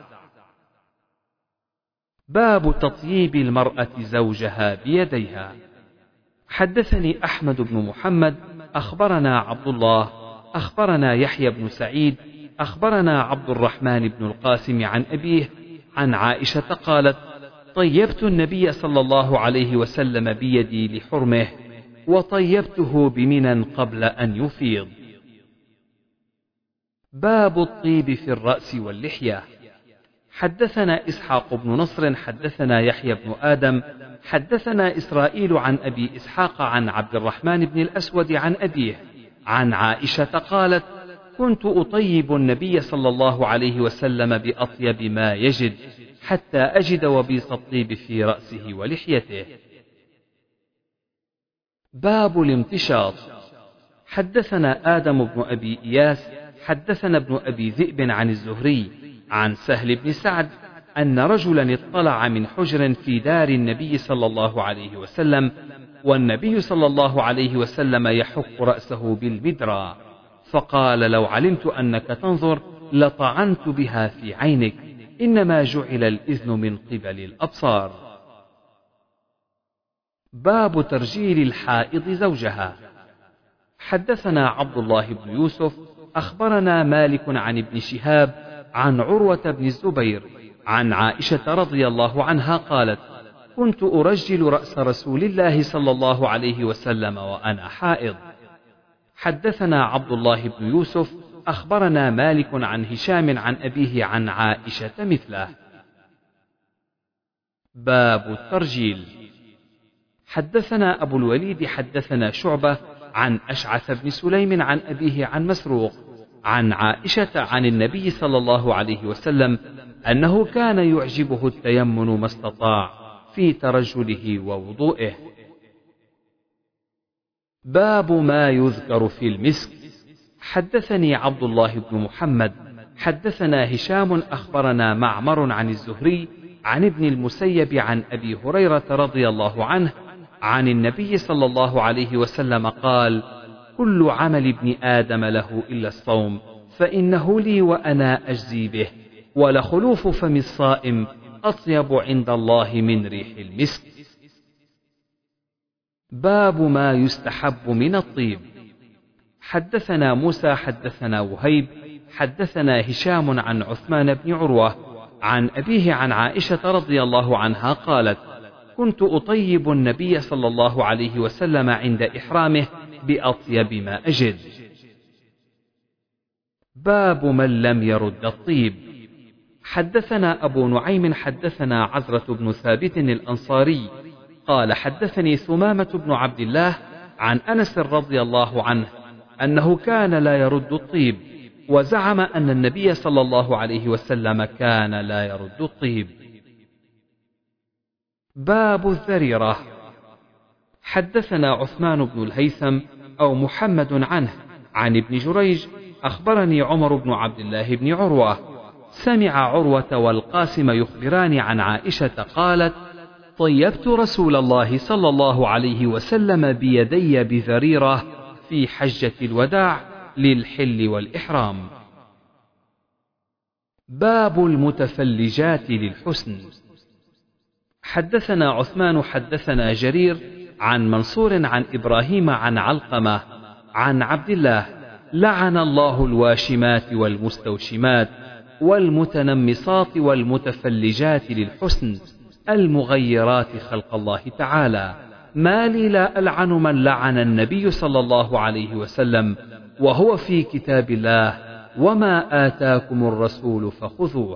[SPEAKER 2] باب تطييب المرأة زوجها بيديها. حدثني أحمد بن محمد أخبرنا عبد الله أخبرنا يحيى بن سعيد أخبرنا عبد الرحمن بن القاسم عن أبيه عن عائشة قالت طيبت النبي صلى الله عليه وسلم بيدي لحرمه، وطيبته بمنى قبل أن يفيض. باب الطيب في الرأس واللحية. حدثنا إسحاق بن نصر حدثنا يحيى بن آدم حدثنا إسرائيل عن أبي إسحاق عن عبد الرحمن بن الأسود عن أبيه عن عائشة قالت كنت أطيب النبي صلى الله عليه وسلم بأطيب ما يجد حتى أجد وبيص الطيب في رأسه ولحيته. باب الامتشاط. حدثنا آدم بن أبي إياس حدثنا ابن أبي ذئب عن الزهري عن سهل بن سعد أن رجلا اطلع من حجر في دار النبي صلى الله عليه وسلم، والنبي صلى الله عليه وسلم يحك رأسه بالمدرى، فقال: لو علمت أنك تنظر لطعنت بها في عينك، إنما جعل الإذن من قبل الأبصار. باب ترجيل الحائض زوجها. حدثنا عبد الله بن يوسف أخبرنا مالك عن ابن شهاب عن عروة بن الزبير عن عائشة رضي الله عنها قالت: كنت أرجل رأس رسول الله صلى الله عليه وسلم وأنا حائض. حدثنا عبد الله بن يوسف أخبرنا مالك عن هشام عن أبيه عن عائشة مثله. باب الترجيل. حدثنا أبو الوليد حدثنا شعبة عن أشعث بن سليم عن أبيه عن مسروق عن عائشة عن النبي صلى الله عليه وسلم أنه كان يعجبه التيمن ما استطاع في ترجله ووضوئه. باب ما يذكر في المسك. حدثني عبد الله بن محمد حدثنا هشام أخبرنا معمر عن الزهري عن ابن المسيب عن أبي هريرة رضي الله عنه عن النبي صلى الله عليه وسلم قال: كل عمل ابن آدم له إلا الصوم فإنه لي وأنا أجزي به، ولخلوف فم الصائم أطيب عند الله من ريح المسك. باب ما يستحب من الطيب. حدثنا موسى حدثنا وهيب حدثنا هشام عن عثمان بن عروة عن أبيه عن عائشة رضي الله عنها قالت: كنت أطيب النبي صلى الله عليه وسلم عند إحرامه بأطيب ما أجد. باب من لم يرد الطيب. حدثنا أبو نعيم حدثنا عزرة بن ثابت الأنصاري قال: حدثني ثمامة بن عبد الله عن أنس رضي الله عنه أنه كان لا يرد الطيب، وزعم أن النبي صلى الله عليه وسلم كان لا يرد الطيب. باب الذريرة. حدثنا عثمان بن الهيثم أو محمد عنه عن ابن جريج أخبرني عمر بن عبد الله بن عروة سمع عروة والقاسم يخبران عن عائشة قالت: طيبت رسول الله صلى الله عليه وسلم بيدي بذريرة في حجة الوداع للحل والإحرام. باب المتفلجات للحسن. حدثنا عثمان حدثنا جرير عن منصور عن إبراهيم عن علقمة عن عبد الله: لعن الله الواشمات والمستوشمات والمتنمصات والمتفلجات للحسن المغيرات خلق الله تعالى، ما لي لا ألعن من لعن النبي صلى الله عليه وسلم وهو في كتاب الله: وما آتاكم الرسول فخذوه.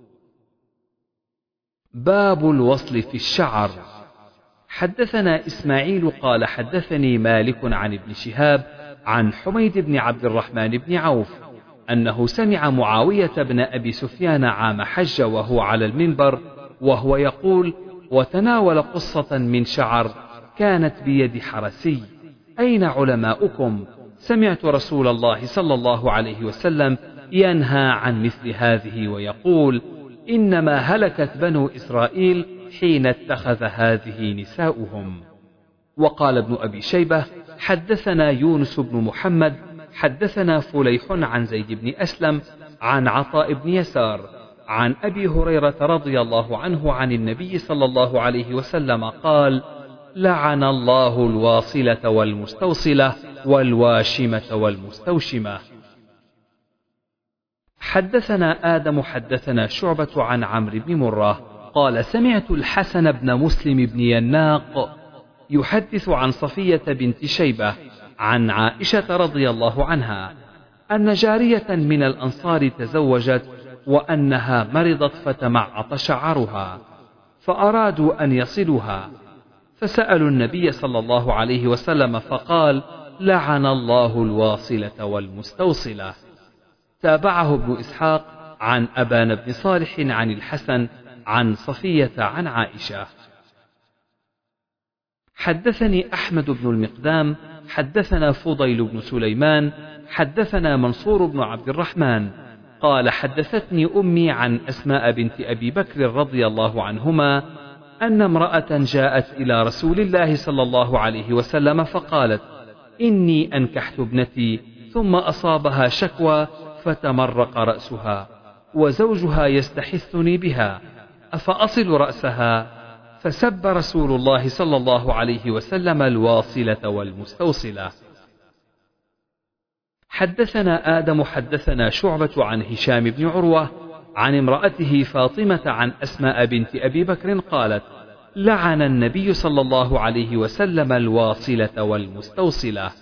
[SPEAKER 2] باب الوصل في الشعر. حدثنا إسماعيل قال: حدثني مالك عن ابن شهاب عن حميد بن عبد الرحمن بن عوف أنه سمع معاوية بن أبي سفيان عام حج وهو على المنبر وهو يقول: وتناول قصة من شعر كانت بيد حرسي: أين علماؤكم؟ سمعت رسول الله صلى الله عليه وسلم ينهى عن مثل هذه ويقول: إنما هلكت بنو إسرائيل حين اتخذ هذه نساؤهم. وقال ابن أبي شيبة: حدثنا يونس بن محمد حدثنا فليح عن زيد بن أسلم عن عطاء بن يسار عن أبي هريرة رضي الله عنه عن النبي صلى الله عليه وسلم قال: لعن الله الواصلة والمستوصلة والواشمة والمستوشمة. حدثنا آدم حدثنا شعبة عن عمرو بن مرة قال: سمعت الحسن بن مسلم بن يناق يحدث عن صفية بنت شيبة عن عائشة رضي الله عنها أن جارية من الأنصار تزوجت وأنها مرضت فتمعط شعرها، فأرادوا أن يصلوها، فسألوا النبي صلى الله عليه وسلم فقال: لعن الله الواصلة والمستوصلة. تابعه ابن إسحاق عن أبان بن صالح عن الحسن عن صفية عن عائشة. حدثني أحمد بن المقدام حدثنا فضيل بن سليمان حدثنا منصور بن عبد الرحمن قال حدثتني أمي عن أسماء بنت أبي بكر رضي الله عنهما أن امرأة جاءت إلى رسول الله صلى الله عليه وسلم فقالت: إني أنكحت ابنتي ثم أصابها شكوى فتمرق رأسها وزوجها يستحثني بها، أفأصل رأسها؟ فسب رسول الله صلى الله عليه وسلم الواصلة والمستوصلة. حدثنا آدم حدثنا شعبة عن هشام بن عروة عن امرأته فاطمة عن أسماء بنت أبي بكر قالت: لعن النبي صلى الله عليه وسلم الواصلة والمستوصلة.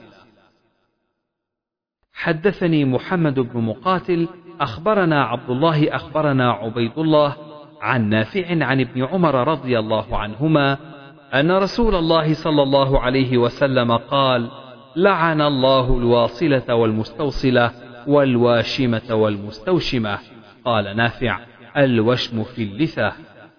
[SPEAKER 2] حدثني محمد بن مقاتل أخبرنا عبد الله أخبرنا عبيد الله عن نافع عن ابن عمر رضي الله عنهما أن رسول الله صلى الله عليه وسلم قال: لعن الله الواصلة والمستوصلة والواشمة والمستوشمة. قال نافع: الوشم في اللثة.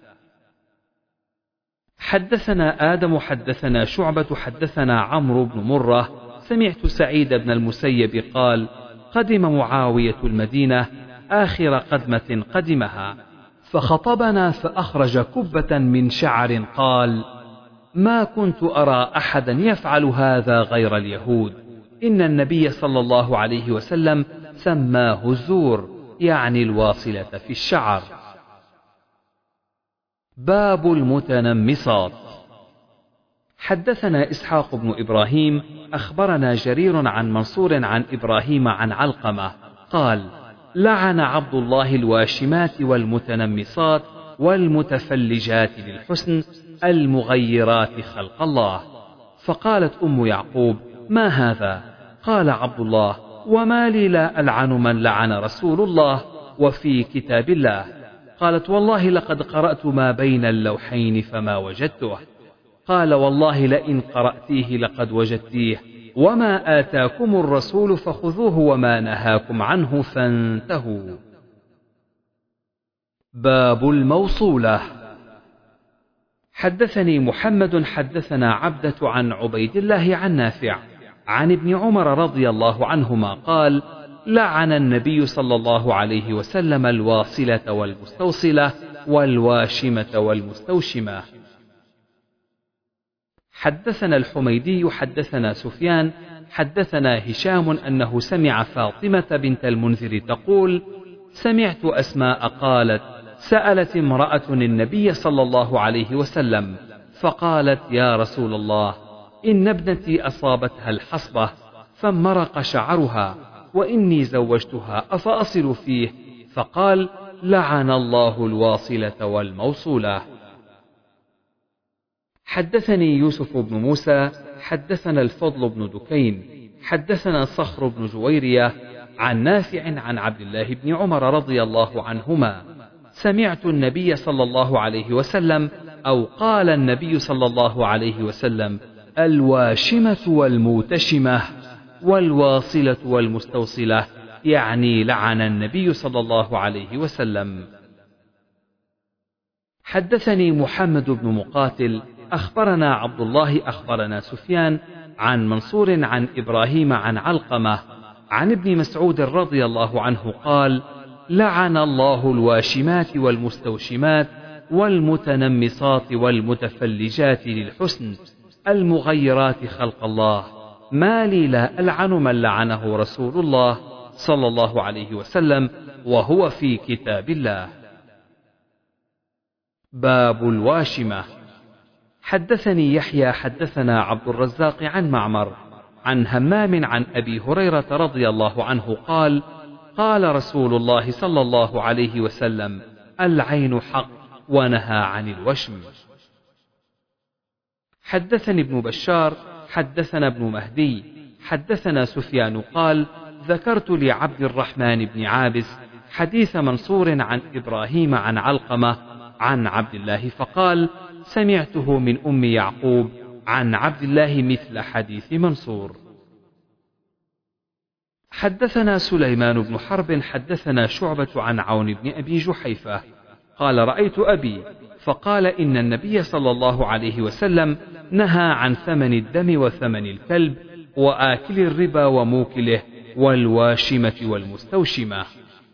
[SPEAKER 2] حدثنا آدم حدثنا شعبة حدثنا عمرو بن مرة سمعت سعيد بن المسيب قال: قدم معاوية المدينة آخر قدمة قدمها فخطبنا فأخرج كبة من شعر قال: ما كنت أرى أحدا يفعل هذا غير اليهود، إن النبي صلى الله عليه وسلم سماه الزور، يعني الواصلة في الشعر. باب المتنمصات. حدثنا إسحاق بن إبراهيم أخبرنا جرير عن منصور عن إبراهيم عن علقمة قال: لعن عبد الله الواشمات والمتنمصات والمتفلجات للحسن المغيرات خلق الله. فقالت أم يعقوب: ما هذا؟ قال عبد الله: وما لي لا ألعن من لعن رسول الله وفي كتاب الله. قالت: والله لقد قرأت ما بين اللوحين فما وجدته. قال: والله لئن قرأتيه لقد وجدتيه، وما آتاكم الرسول فخذوه وما نهاكم عنه فانتهوا. باب الموصولة. حدثني محمد حدثنا عبدة عن عبيد الله عن نافع عن ابن عمر رضي الله عنهما قال: لعن النبي صلى الله عليه وسلم الواصلة والمستوصلة والواشمة والمستوشمة. حدثنا الحميدي حدثنا سفيان حدثنا هشام أنه سمع فاطمة بنت المنذر تقول: سمعت أسماء قالت: سألت امرأة النبي صلى الله عليه وسلم فقالت: يا رسول الله، إن ابنتي أصابتها الحصبة فامرق شعرها وإني زوجتها أفأصل فيه؟ فقال: لعن الله الواصلة والموصولة. حدثني يوسف بن موسى حدثنا الفضل بن دكين حدثنا صخر بن جويرية عن نافع عن عبد الله بن عمر رضي الله عنهما: سمعت النبي صلى الله عليه وسلم أو قال النبي صلى الله عليه وسلم: الواشمة والموتشمة والواصلة والمستوصلة، يعني لعن النبي صلى الله عليه وسلم. حدثني محمد بن مقاتل أخبرنا عبد الله أخبرنا سفيان عن منصور عن إبراهيم عن علقمة عن ابن مسعود رضي الله عنه قال: لعن الله الواشمات والمستوشمات والمتنمصات والمتفلجات للحسن المغيرات خلق الله، ما لي لا ألعن من لعنه رسول الله صلى الله عليه وسلم وهو في كتاب الله. باب الواشمة. حدثني يحيى حدثنا عبد الرزاق عن معمر عن همام عن أبي هريرة رضي الله عنه قال: قال رسول الله صلى الله عليه وسلم: العين حق، ونهى عن الوشم. حدثني ابن بشار حدثنا ابن مهدي حدثنا سفيان قال: ذكرت لعبد الرحمن بن عابس حديث منصور عن إبراهيم عن علقمة عن عبد الله فقال: سمعته من أم يعقوب عن عبد الله مثل حديث منصور. حدثنا سليمان بن حرب حدثنا شعبة عن عون بن أبي جحيفة قال رأيت أبي فقال إن النبي صلى الله عليه وسلم نهى عن ثمن الدم وثمن الكلب وآكل الربا وموكله والواشمة والمستوشمة.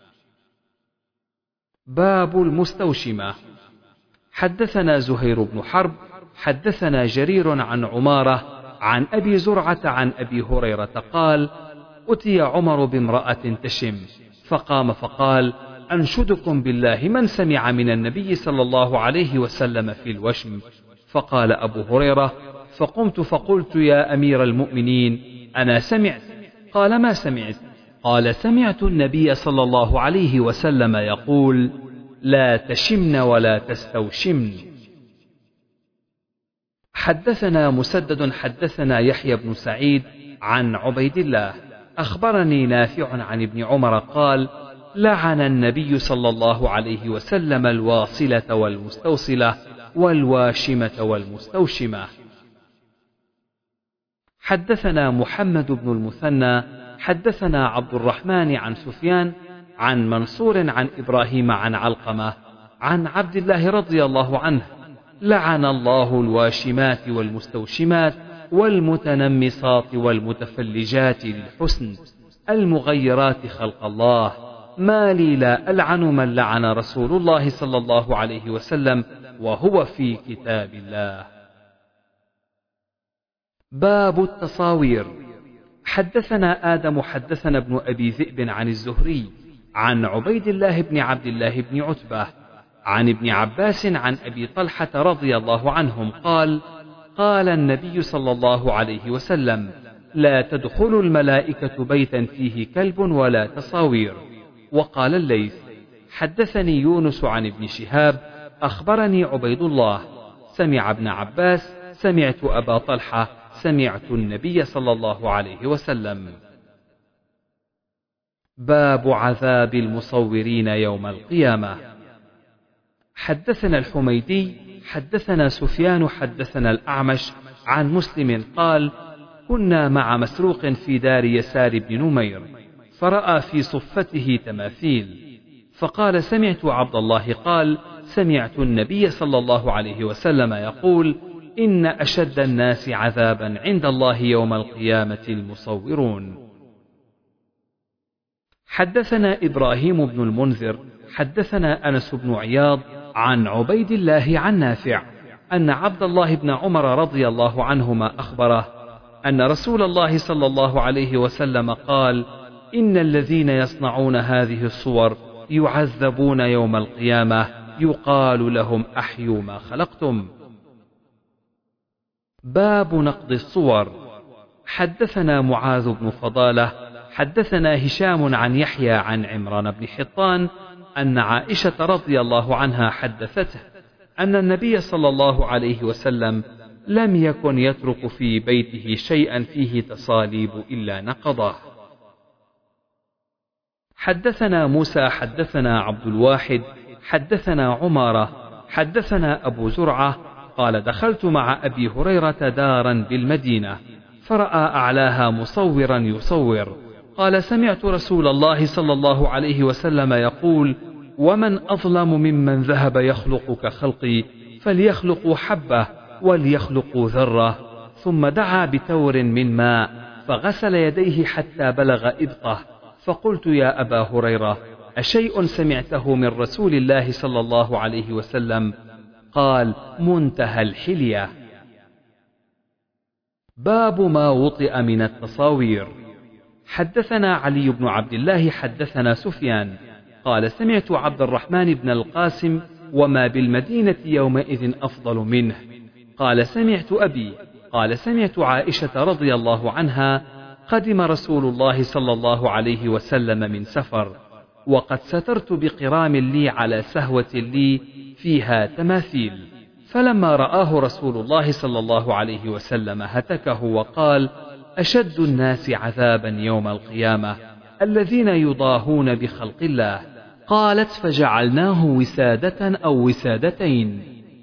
[SPEAKER 2] باب المستوشمة. حدثنا زهير بن حرب حدثنا جرير عن عمارة عن أبي زرعة عن أبي هريرة قال أتي عمر بامرأة تشم فقام فقال أنشدكم بالله من سمع من النبي صلى الله عليه وسلم في الوشم. فقال أبو هريرة فقمت فقلت يا أمير المؤمنين أنا سمعت. قال ما سمعت؟ قال سمعت النبي صلى الله عليه وسلم يقول لا تشمن ولا تستوشمن. حدثنا مسدد حدثنا يحيى بن سعيد عن عبيد الله أخبرني نافع عن ابن عمر قال لعن النبي صلى الله عليه وسلم الواصلة والمستوصلة والواشمة والمستوشمة. حدثنا محمد بن المثنى حدثنا عبد الرحمن عن سفيان عن منصور عن إبراهيم عن علقمة عن عبد الله رضي الله عنه لعن الله الواشمات والمستوشمات والمتنمصات والمتفلجات للحسن المغيرات خلق الله ما لي لا ألعن من لعن رسول الله صلى الله عليه وسلم وهو في كتاب الله. باب التصاوير. حدثنا آدم حدثنا ابن أبي ذئب عن الزهري عن عبيد الله بن عبد الله بن عتبة عن ابن عباس عن أبي طلحة رضي الله عنهم قال قال النبي صلى الله عليه وسلم لا تدخل الملائكة بيتا فيه كلب ولا تصاوير. وقال الليث حدثني يونس عن ابن شهاب أخبرني عبيد الله سمع ابن عباس سمعت أبا طلحة سمعت النبي صلى الله عليه وسلم. باب عذاب المصورين يوم القيامة. حدثنا الحميدي حدثنا سفيان حدثنا الأعمش عن مسلم قال كنا مع مسروق في دار يسار بن نمير فرأى في صفته تماثيل فقال سمعت عبد الله قال سمعت النبي صلى الله عليه وسلم يقول إن أشد الناس عذابا عند الله يوم القيامة المصورون. حدثنا إبراهيم بن المنذر حدثنا أنس بن عياض عن عبيد الله عن نافع أن عبد الله بن عمر رضي الله عنهما أخبره أن رسول الله صلى الله عليه وسلم قال إن الذين يصنعون هذه الصور يعذبون يوم القيامة يقال لهم أحيوا ما خلقتم. باب نقض الصور. حدثنا معاذ بن فضالة حدثنا هشام عن يحيى عن عمران بن حطان أن عائشة رضي الله عنها حدثته أن النبي صلى الله عليه وسلم لم يكن يترك في بيته شيئا فيه تصاليب إلا نقضه. حدثنا موسى حدثنا عبد الواحد حدثنا عمارة حدثنا أبو زرعة قال دخلت مع أبي هريرة دارا بالمدينة فرأى أعلاها مصورا يصور قال سمعت رسول الله صلى الله عليه وسلم يقول ومن أظلم ممن ذهب يخلق كخلقي فليخلقوا حبة وليخلقوا ذرة. ثم دعا بتور من ماء فغسل يديه حتى بلغ إبطه فقلت يا أبا هريرة أشيء سمعته من رسول الله صلى الله عليه وسلم؟ قال منتهى الحلية. باب ما وطئ من التصاوير. حدثنا علي بن عبد الله حدثنا سفيان قال سمعت عبد الرحمن بن القاسم وما بالمدينة يومئذ أفضل منه قال سمعت أبي قال سمعت عائشة رضي الله عنها قدم رسول الله صلى الله عليه وسلم من سفر وقد سترت بقرام لي على سهوة لي فيها تماثيل فلما رآه رسول الله صلى الله عليه وسلم هتكه وقال أشد الناس عذابا يوم القيامة الذين يضاهون بخلق الله. قالت فجعلناه وسادة أو وسادتين.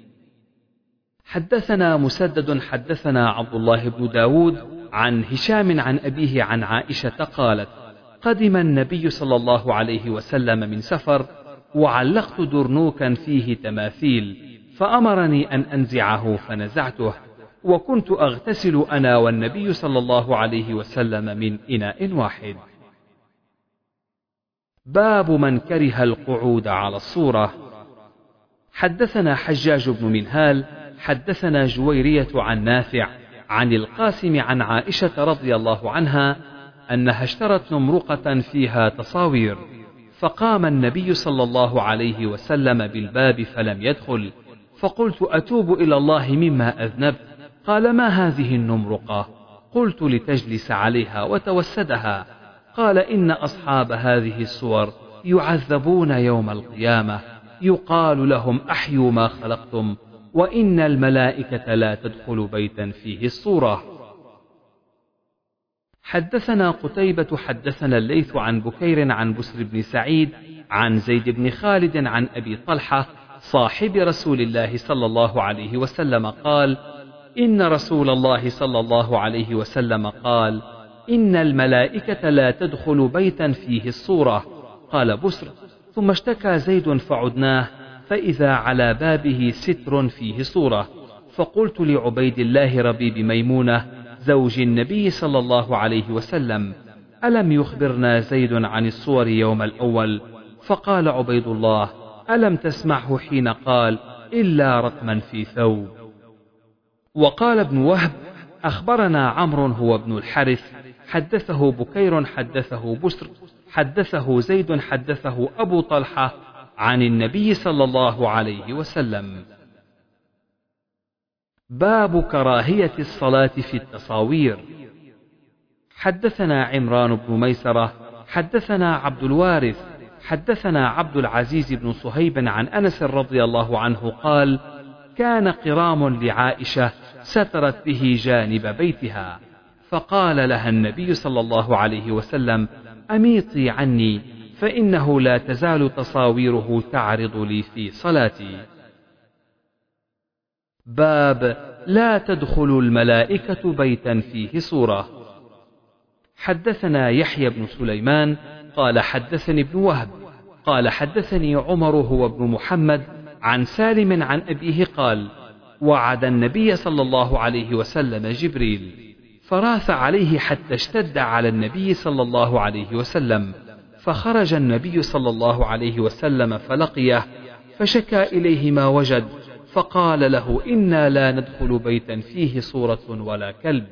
[SPEAKER 2] حدثنا مسدد حدثنا عبد الله بن داود عن هشام عن أبيه عن عائشة قالت قدم النبي صلى الله عليه وسلم من سفر، وعلقت درنوكا فيه تماثيل، فأمرني أن أنزعه فنزعته، وكنت أغتسل أنا والنبي صلى الله عليه وسلم من إناء واحد. باب من كره القعود على الصورة. حدثنا حجاج بن منهال حدثنا جويرية عن نافع عن القاسم عن عائشة رضي الله عنها أنها اشترت نمرقة فيها تصاوير، فقام النبي صلى الله عليه وسلم بالباب فلم يدخل، فقلت أتوب إلى الله مما أذنبت. قال ما هذه النمرقة؟ قلت لتجلس عليها وتوسدها. قال إن أصحاب هذه الصور يعذبون يوم القيامة، يقال لهم أحيوا ما خلقتم، وإن الملائكة لا تدخل بيتا فيه الصورة. حدثنا قتيبة حدثنا الليث عن بكير عن بسر بن سعيد عن زيد بن خالد عن أبي طلحة صاحب رسول الله صلى الله عليه وسلم قال إن رسول الله صلى الله عليه وسلم قال إن الملائكة لا تدخل بيتا فيه الصورة. قال بسر ثم اشتكى زيد فعدناه، فإذا على بابه ستر فيه صورة، فقلت لعبيد الله ربيب ميمونة زوج النبي صلى الله عليه وسلم ألم يخبرنا زيد عن الصور يوم الأول؟ فقال عبيد الله ألم تسمعه حين قال إلا رتما في ثوب. وقال ابن وهب أخبرنا عمرو هو ابن الحارث حدثه بكير حدثه بسر حدثه زيد حدثه أبو طلحة عن النبي صلى الله عليه وسلم. باب كراهية الصلاة في التصاوير. حدثنا عمران بن ميسرة حدثنا عبد الوارث حدثنا عبد العزيز بن صهيب عن أنس رضي الله عنه قال كان قرام لعائشة سترت به جانب بيتها، فقال لها النبي صلى الله عليه وسلم أميطي عني، فإنه لا تزال تصاويره تعرض لي في صلاتي. باب لا تدخل الملائكة بيتا فيه صورة. حدثنا يحيى بن سليمان قال حدثني ابن وهب قال حدثني عمر هو ابن محمد عن سالم عن أبيه قال وعد النبي صلى الله عليه وسلم جبريل، فراث عليه حتى اشتد على النبي صلى الله عليه وسلم، فخرج النبي صلى الله عليه وسلم فلقيه، فشكى إليه ما وجد، فقال له إنا لا ندخل بيتا فيه صورة ولا كلب.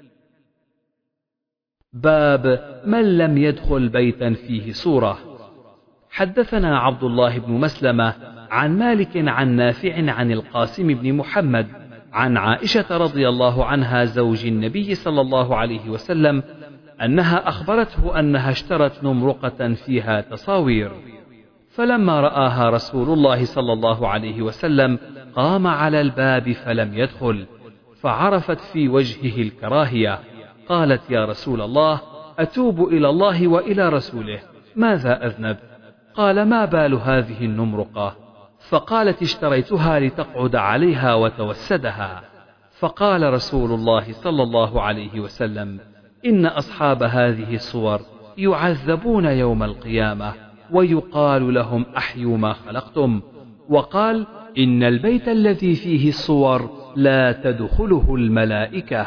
[SPEAKER 2] باب من لم يدخل بيتا فيه صورة. حدثنا عبد الله بن مسلمة عن مالك عن نافع عن القاسم بن محمد عن عائشة رضي الله عنها زوج النبي صلى الله عليه وسلم أنها أخبرته أنها اشترت نمرقة فيها تصاوير، فلما رآها رسول الله صلى الله عليه وسلم قام على الباب فلم يدخل، فعرفت في وجهه الكراهية، قالت يا رسول الله أتوب إلى الله وإلى رسوله، ماذا أذنب؟ قال ما بال هذه النمرقة؟ فقالت اشتريتها لتقعد عليها وتوسدها. فقال رسول الله صلى الله عليه وسلم إن أصحاب هذه الصور يعذبون يوم القيامة، ويقال لهم أحيوا ما خلقتم، وقال إن البيت الذي فيه الصور لا تدخله الملائكة.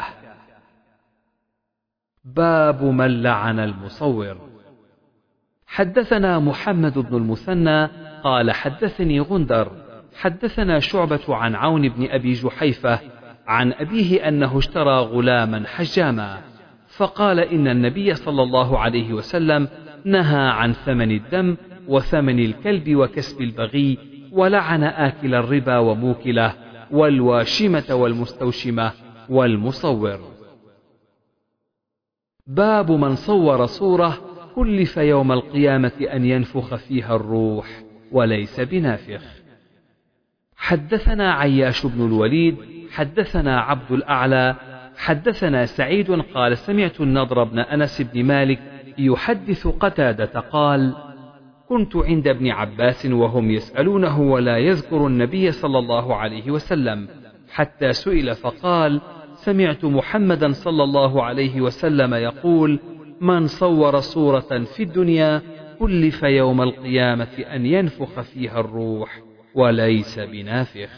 [SPEAKER 2] باب من لعن المصور. حدثنا محمد بن المثنى قال حدثني غندر حدثنا شعبة عن عون بن أبي جحيفة عن أبيه أنه اشترى غلاما حجاما، فقال إن النبي صلى الله عليه وسلم نهى عن ثمن الدم وثمن الكلب وكسب البغي، ولعن آكل الربا وموكله والواشمة والمستوشمة والمصور. باب من صور صورة كلف يوم القيامة أن ينفخ فيها الروح وليس بنافخ. حدثنا عياش بن الوليد حدثنا عبد الأعلى حدثنا سعيد قال سمعت النضر بن أنس بن مالك يحدث قتادة قال كنت عند ابن عباس وهم يسألونه ولا يذكر النبي صلى الله عليه وسلم، حتى سئل فقال سمعت محمدا صلى الله عليه وسلم يقول من صور صورة في الدنيا كلف يوم القيامة أن ينفخ فيها الروح وليس بنافخ.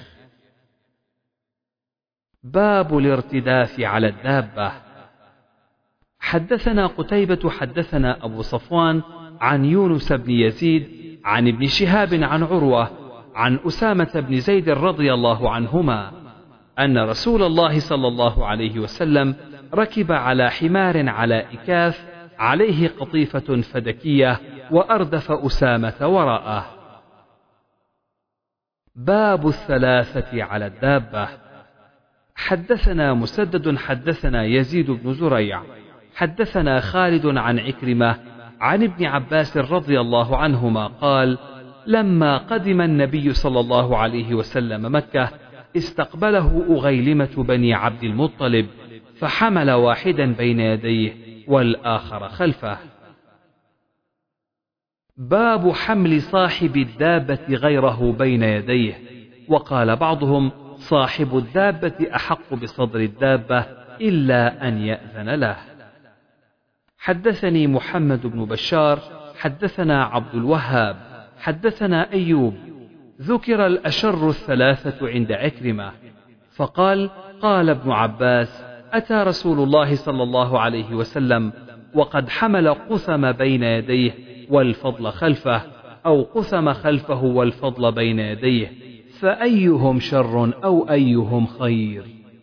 [SPEAKER 2] باب الارتداف على الدابة. حدثنا قتيبة حدثنا أبو صفوان عن يونس بن يزيد عن ابن شهاب عن عروة عن أسامة بن زيد رضي الله عنهما أن رسول الله صلى الله عليه وسلم ركب على حمار على إكاف عليه قطيفة فدكية وأردف أسامة وراءه. باب الثلاثة على الدابة. حدثنا مسدد حدثنا يزيد بن زريع حدثنا خالد عن عكرمة عن ابن عباس رضي الله عنهما قال: لما قدم النبي صلى الله عليه وسلم مكة استقبله أغيلمة بني عبد المطلب فحمل واحدا بين يديه والآخر خلفه. باب حمل صاحب الدابة غيره بين يديه. وقال بعضهم: صاحب الدابة أحق بصدر الدابة إلا أن يأذن له. حدثني محمد بن بشار حدثنا عبد الوهاب حدثنا أيوب ذكر الأشر الثلاثة عند عكرمة فقال: قال ابن عباس: أتى رسول الله صلى الله عليه وسلم وقد حمل قثم بين يديه والفضل خلفه، أو قثم خلفه والفضل بين يديه، فأيهم شر أو أيهم خير؟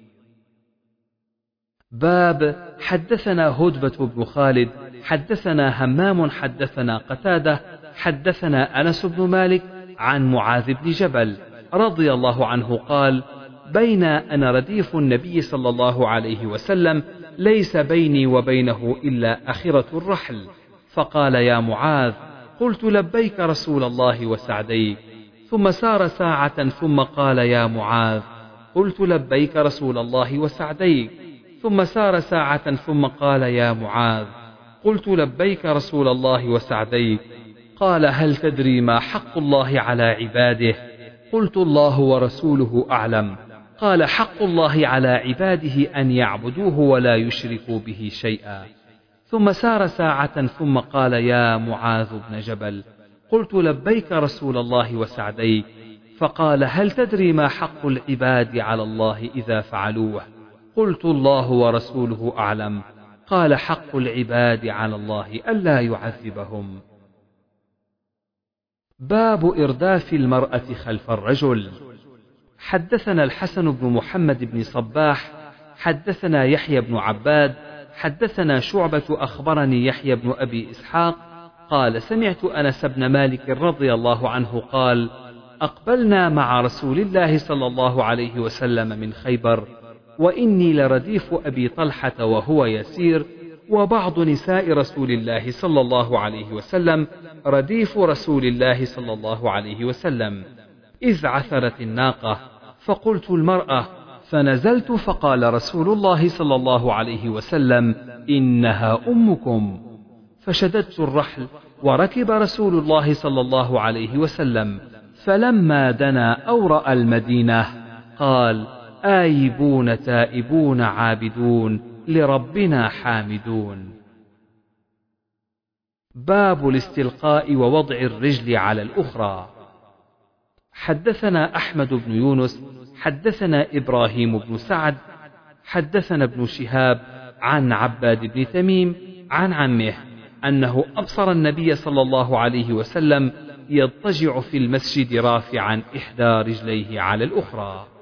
[SPEAKER 2] باب حدثنا هدبة بن خالد حدثنا همام حدثنا قتادة حدثنا أنس بن مالك عن معاذ بن جبل رضي الله عنه قال: بين أنا رديف النبي صلى الله عليه وسلم ليس بيني وبينه إلا أخرة الرحل، فقال: يا معاذ. قلت: لبيك رسول الله وسعديك. ثم سار ساعة ثم قال: يا معاذ. قلت: لبيك رسول الله وسعديك. ثم سار ساعة ثم قال: يا معاذ. قلت: لبيك رسول الله وسعديك. قال: هل تدري ما حق الله على عباده؟ قلت: الله ورسوله أعلم. قال: حق الله على عباده أن يعبدوه ولا يشركوا به شيئا. ثم سار ساعة ثم قال: يا معاذ بن جبل. قلت: لبيك رسول الله وسعديك. فقال: هل تدري ما حق العباد على الله إذا فعلوه؟ قلت: الله ورسوله أعلم. قال: حق العباد على الله ألا يعذبهم. باب إرداف المرأة خلف الرجل. حدثنا الحسن بن محمد بن صباح حدثنا يحيى بن عباد حدثنا شعبة أخبرني يحيى بن أبي إسحاق قال: سمعت أنس بن مالك رضي الله عنه قال: أقبلنا مع رسول الله صلى الله عليه وسلم من خيبر، وإني لرديف أبي طلحة وهو يسير، وبعض نساء رسول الله صلى الله عليه وسلم رديف رسول الله صلى الله عليه وسلم، إذ عثرت الناقة، فقلت: المرأة، فنزلت فقال رسول الله صلى الله عليه وسلم: إنها أمكم. فشددت الرحل وركب رسول الله صلى الله عليه وسلم، فلما دنا أو رأى المدينة قال: آيبون تائبون عابدون لربنا حامدون. باب الاستلقاء ووضع الرجل على الأخرى. حدثنا أحمد بن يونس حدثنا إبراهيم بن سعد حدثنا ابن شهاب عن عباد بن تميم عن عمه أنه أبصر النبي صلى الله عليه وسلم يضطجع في المسجد رافعا إحدى رجليه على الأخرى.